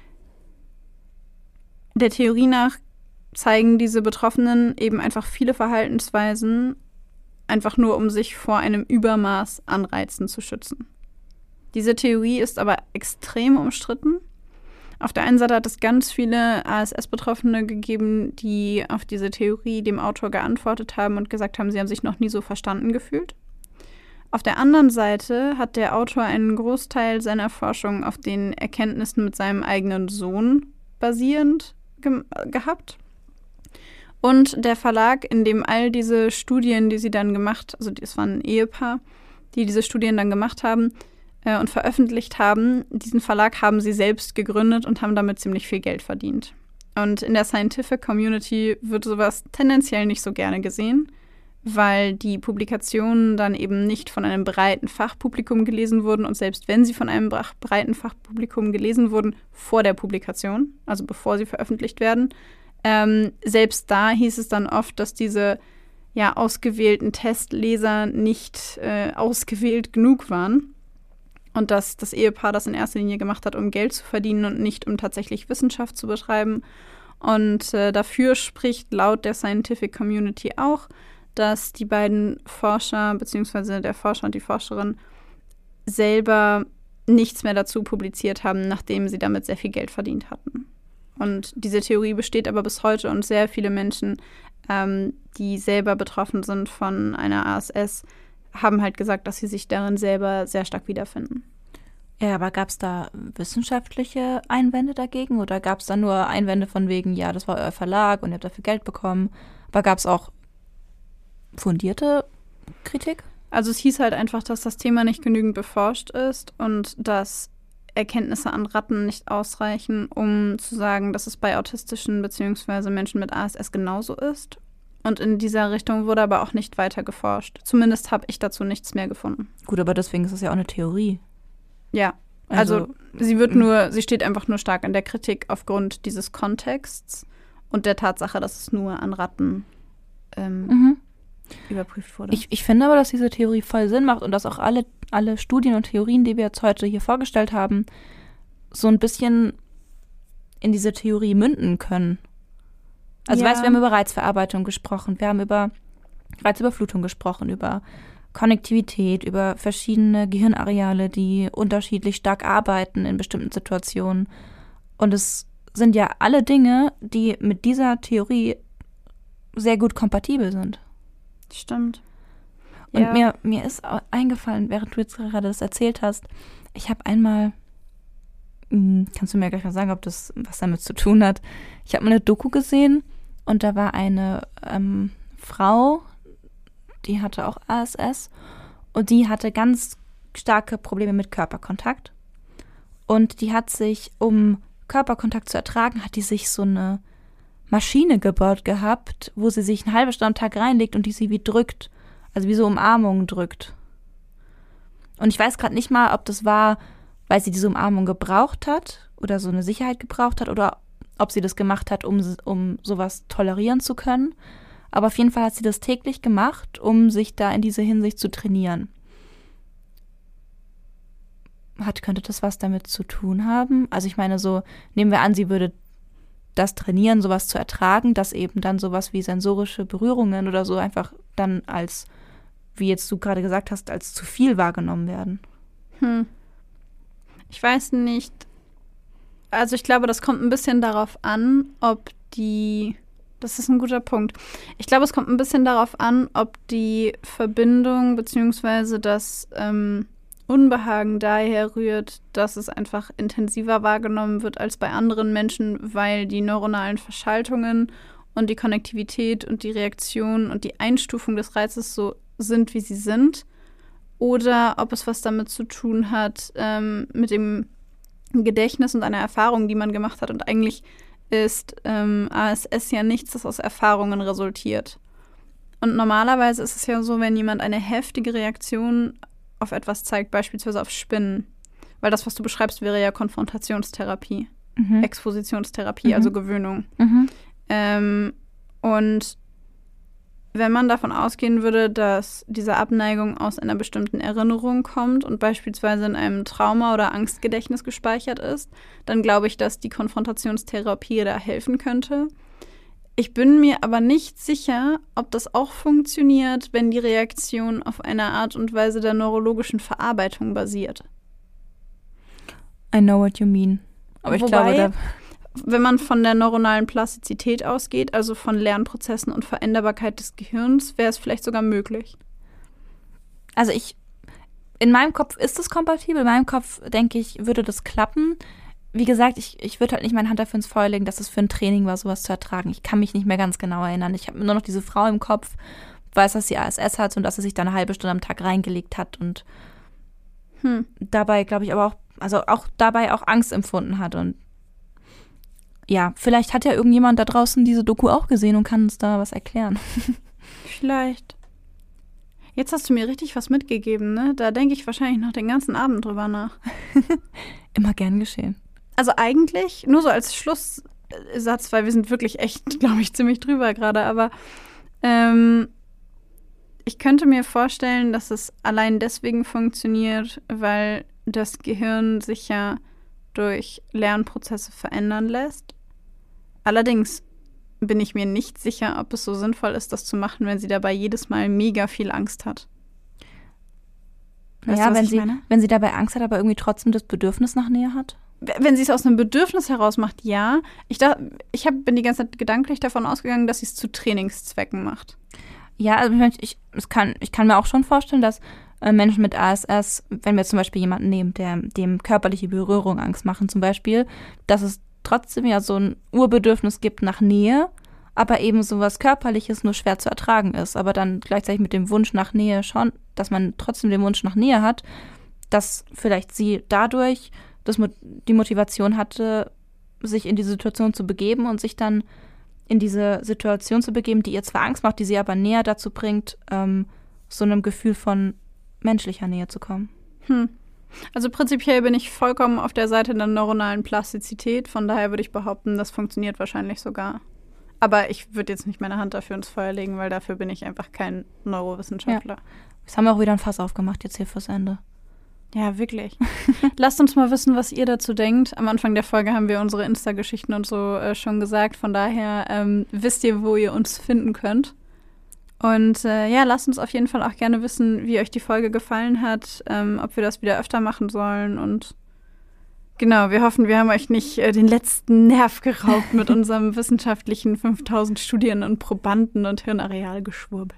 der Theorie nach zeigen diese Betroffenen eben einfach viele Verhaltensweisen, einfach nur um sich vor einem Übermaß an Reizen zu schützen. Diese Theorie ist aber extrem umstritten Auf der einen Seite hat es ganz viele A S S-Betroffene gegeben, die auf diese Theorie dem Autor geantwortet haben und gesagt haben, sie haben sich noch nie so verstanden gefühlt. Auf der anderen Seite hat der Autor einen Großteil seiner Forschung auf den Erkenntnissen mit seinem eigenen Sohn basierend ge- gehabt. Und der Verlag, in dem all diese Studien, die sie dann gemacht, also es war ein Ehepaar, die diese Studien dann gemacht haben, und veröffentlicht haben. Diesen Verlag haben sie selbst gegründet und haben damit ziemlich viel Geld verdient. Und in der Scientific Community wird sowas tendenziell nicht so gerne gesehen, weil die Publikationen dann eben nicht von einem breiten Fachpublikum gelesen wurden und selbst wenn sie von einem breiten Fachpublikum gelesen wurden vor der Publikation, also bevor sie veröffentlicht werden, ähm, selbst da hieß es dann oft, dass diese ja, ausgewählten Testleser nicht äh, ausgewählt genug waren. Und dass das Ehepaar das in erster Linie gemacht hat, um Geld zu verdienen und nicht um tatsächlich Wissenschaft zu betreiben. Und äh, dafür spricht laut der Scientific Community auch, dass die beiden Forscher, beziehungsweise der Forscher und die Forscherin, selber nichts mehr dazu publiziert haben, nachdem sie damit sehr viel Geld verdient hatten. Und diese Theorie besteht aber bis heute und sehr viele Menschen, ähm, die selber betroffen sind von einer A S S, haben halt gesagt, dass sie sich darin selber sehr stark wiederfinden. Ja, aber gab es da wissenschaftliche Einwände dagegen oder gab es da nur Einwände von wegen, ja, das war euer Verlag und ihr habt dafür Geld bekommen? Aber gab es auch fundierte Kritik? Also es hieß halt einfach, dass das Thema nicht genügend beforscht ist und dass Erkenntnisse an Ratten nicht ausreichen, um zu sagen, dass es bei autistischen bzw. Menschen mit A S S genauso ist. Und in dieser Richtung wurde aber auch nicht weiter geforscht. Zumindest habe ich dazu nichts mehr gefunden. Gut, aber deswegen ist es ja auch eine Theorie. Ja, also, also sie wird nur, sie steht einfach nur stark in der Kritik aufgrund dieses Kontexts und der Tatsache, dass es nur an Ratten ähm, mhm. überprüft wurde. Ich, ich finde aber, dass diese Theorie voll Sinn macht und dass auch alle, alle Studien und Theorien, die wir jetzt heute hier vorgestellt haben, so ein bisschen in diese Theorie münden können. Also ja. weißt, wir haben über Reizverarbeitung gesprochen, wir haben über Reizüberflutung gesprochen, über Konnektivität, über verschiedene Gehirnareale, die unterschiedlich stark arbeiten in bestimmten Situationen. Und es sind ja alle Dinge, die mit dieser Theorie sehr gut kompatibel sind. Stimmt. Und ja. mir, mir ist eingefallen, während du jetzt gerade das erzählt hast, ich habe einmal, kannst du mir gleich mal sagen, ob das was damit zu tun hat, ich habe mal eine Doku gesehen und da war eine ähm, Frau, die hatte auch A S S und die hatte ganz starke Probleme mit Körperkontakt. Und die hat sich, um Körperkontakt zu ertragen, hat die sich so eine Maschine gebaut gehabt, wo sie sich eine halbe Stunde am Tag reinlegt und die sie wie drückt, also wie so Umarmungen drückt. Und ich weiß gerade nicht mal, ob das war, weil sie diese Umarmung gebraucht hat oder so eine Sicherheit gebraucht hat oder ob sie das gemacht hat, um, um sowas tolerieren zu können. Aber auf jeden Fall hat sie das täglich gemacht, um sich da in diese Hinsicht zu trainieren. Hat, könnte das was damit zu tun haben? Also ich meine so, nehmen wir an, sie würde das trainieren, sowas zu ertragen, dass eben dann sowas wie sensorische Berührungen oder so einfach dann als, wie jetzt du gerade gesagt hast, als zu viel wahrgenommen werden. Hm. Ich weiß nicht. Also ich glaube, das kommt ein bisschen darauf an, ob die, das ist ein guter Punkt. Ich glaube, es kommt ein bisschen darauf an, ob die Verbindung bzw. das ähm, Unbehagen daher rührt, dass es einfach intensiver wahrgenommen wird als bei anderen Menschen, weil die neuronalen Verschaltungen und die Konnektivität und die Reaktion und die Einstufung des Reizes so sind, wie sie sind. Oder ob es was damit zu tun hat, ähm, mit dem Gedächtnis und einer Erfahrung, die man gemacht hat. Und eigentlich ist ähm, A S S ja nichts, das aus Erfahrungen resultiert. Und normalerweise ist es ja so, wenn jemand eine heftige Reaktion auf etwas zeigt, beispielsweise auf Spinnen, weil das, was du beschreibst, wäre ja Konfrontationstherapie, mhm. Expositionstherapie, mhm. also Gewöhnung. Mhm. Ähm, und wenn man davon ausgehen würde, dass diese Abneigung aus einer bestimmten Erinnerung kommt und beispielsweise in einem Trauma- oder Angstgedächtnis gespeichert ist, dann glaube ich, dass die Konfrontationstherapie da helfen könnte. Ich bin mir aber nicht sicher, ob das auch funktioniert, wenn die Reaktion auf einer Art und Weise der neurologischen Verarbeitung basiert. I know what you mean. Aber ich Wobei, glaube, da wenn man von der neuronalen Plastizität ausgeht, also von Lernprozessen und Veränderbarkeit des Gehirns, wäre es vielleicht sogar möglich. Also ich, in meinem Kopf ist es kompatibel, in meinem Kopf, denke ich, würde das klappen. Wie gesagt, ich, ich würde halt nicht meine Hand dafür ins Feuer legen, dass es für ein Training war, sowas zu ertragen. Ich kann mich nicht mehr ganz genau erinnern. Ich habe nur noch diese Frau im Kopf, weiß, dass sie A S S hat und dass sie sich da eine halbe Stunde am Tag reingelegt hat und hm. dabei, glaube ich, aber auch, also auch dabei auch Angst empfunden hat. Und ja, vielleicht hat ja irgendjemand da draußen diese Doku auch gesehen und kann uns da was erklären. Vielleicht. Jetzt hast du mir richtig was mitgegeben, ne? Da denke ich wahrscheinlich noch den ganzen Abend drüber nach. Immer gern geschehen. Also eigentlich, nur so als Schlusssatz, weil wir sind wirklich echt, glaube ich, ziemlich drüber gerade, aber ähm, ich könnte mir vorstellen, dass es allein deswegen funktioniert, weil das Gehirn sich ja durch Lernprozesse verändern lässt. Allerdings bin ich mir nicht sicher, ob es so sinnvoll ist, das zu machen, wenn sie dabei jedes Mal mega viel Angst hat. Weißt ja, du, wenn sie, wenn sie dabei Angst hat, aber irgendwie trotzdem das Bedürfnis nach Nähe hat? Wenn sie es aus einem Bedürfnis heraus macht, ja. Ich, da, ich hab, bin die ganze Zeit gedanklich davon ausgegangen, dass sie es zu Trainingszwecken macht. Ja, also ich, ich, kann, ich kann mir auch schon vorstellen, dass äh, Menschen mit A S S, wenn wir zum Beispiel jemanden nehmen, der dem körperliche Berührung Angst machen zum Beispiel, dass es trotzdem ja so ein Urbedürfnis gibt nach Nähe, aber eben so was Körperliches nur schwer zu ertragen ist. Aber dann gleichzeitig mit dem Wunsch nach Nähe schon, dass man trotzdem den Wunsch nach Nähe hat, dass vielleicht sie dadurch das, die Motivation hatte, sich in diese Situation zu begeben und sich dann in diese Situation zu begeben, die ihr zwar Angst macht, die sie aber näher dazu bringt, ähm, so einem Gefühl von menschlicher Nähe zu kommen. Hm. Also prinzipiell bin ich vollkommen auf der Seite der neuronalen Plastizität. Von daher würde ich behaupten, das funktioniert wahrscheinlich sogar. Aber ich würde jetzt nicht meine Hand dafür ins Feuer legen, weil dafür bin ich einfach kein Neurowissenschaftler. Ja. Jetzt haben wir auch wieder ein Fass aufgemacht jetzt hier fürs Ende. Ja, wirklich. Lasst uns mal wissen, was ihr dazu denkt. Am Anfang der Folge haben wir unsere Insta-Geschichten und so äh, schon gesagt. Von daher ähm, wisst ihr, wo ihr uns finden könnt. Und äh, ja, lasst uns auf jeden Fall auch gerne wissen, wie euch die Folge gefallen hat, ähm, ob wir das wieder öfter machen sollen. Und genau, wir hoffen, wir haben euch nicht äh, den letzten Nerv geraubt mit unserem wissenschaftlichen fünftausend Studien und Probanden und Hirnarealgeschwurbel.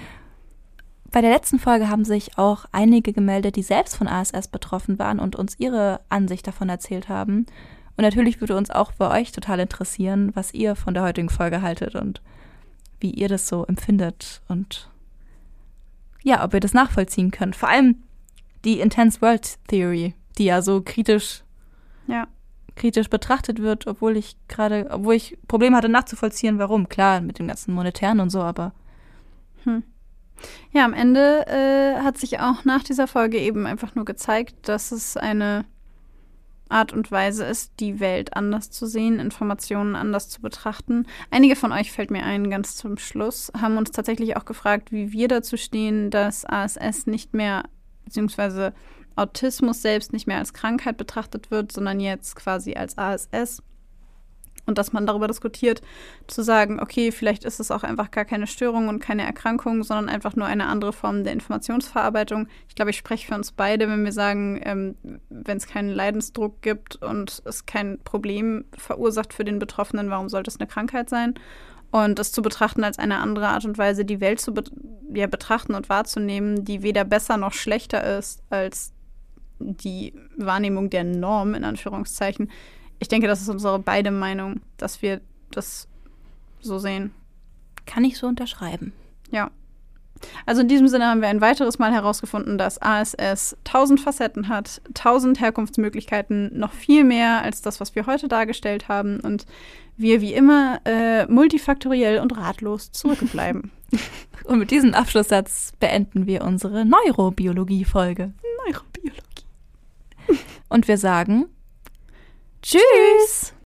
Bei der letzten Folge haben sich auch einige gemeldet, die selbst von A S S betroffen waren und uns ihre Ansicht davon erzählt haben. Und natürlich würde uns auch bei euch total interessieren, was ihr von der heutigen Folge haltet und wie ihr das so empfindet und ja, ob ihr das nachvollziehen könnt. Vor allem die Intense World Theory, die ja so kritisch, ja. kritisch betrachtet wird, obwohl ich gerade, obwohl ich Probleme hatte nachzuvollziehen, warum. Klar, mit dem ganzen Monetären und so, aber hm. Ja, am Ende äh, hat sich auch nach dieser Folge eben einfach nur gezeigt, dass es eine Art und Weise ist, die Welt anders zu sehen, Informationen anders zu betrachten. Einige von euch, fällt mir ein, ganz zum Schluss, haben uns tatsächlich auch gefragt, wie wir dazu stehen, dass A S S nicht mehr, beziehungsweise Autismus selbst nicht mehr als Krankheit betrachtet wird, sondern jetzt quasi als A S S. Und dass man darüber diskutiert, zu sagen, okay, vielleicht ist es auch einfach gar keine Störung und keine Erkrankung, sondern einfach nur eine andere Form der Informationsverarbeitung. Ich glaube, ich spreche für uns beide, wenn wir sagen, ähm, wenn es keinen Leidensdruck gibt und es kein Problem verursacht für den Betroffenen, warum sollte es eine Krankheit sein? Und es zu betrachten als eine andere Art und Weise, die Welt zu be- ja, betrachten und wahrzunehmen, die weder besser noch schlechter ist als die Wahrnehmung der Norm, in Anführungszeichen. Ich denke, das ist unsere beide Meinung, dass wir das so sehen. Kann ich so unterschreiben. Ja. Also in diesem Sinne haben wir ein weiteres Mal herausgefunden, dass A S S tausend Facetten hat, tausend Herkunftsmöglichkeiten, noch viel mehr als das, was wir heute dargestellt haben. Und wir wie immer äh, multifaktoriell und ratlos zurückbleiben. Und mit diesem Abschlusssatz beenden wir unsere Neurobiologie-Folge. Neurobiologie. Und wir sagen Tschüss!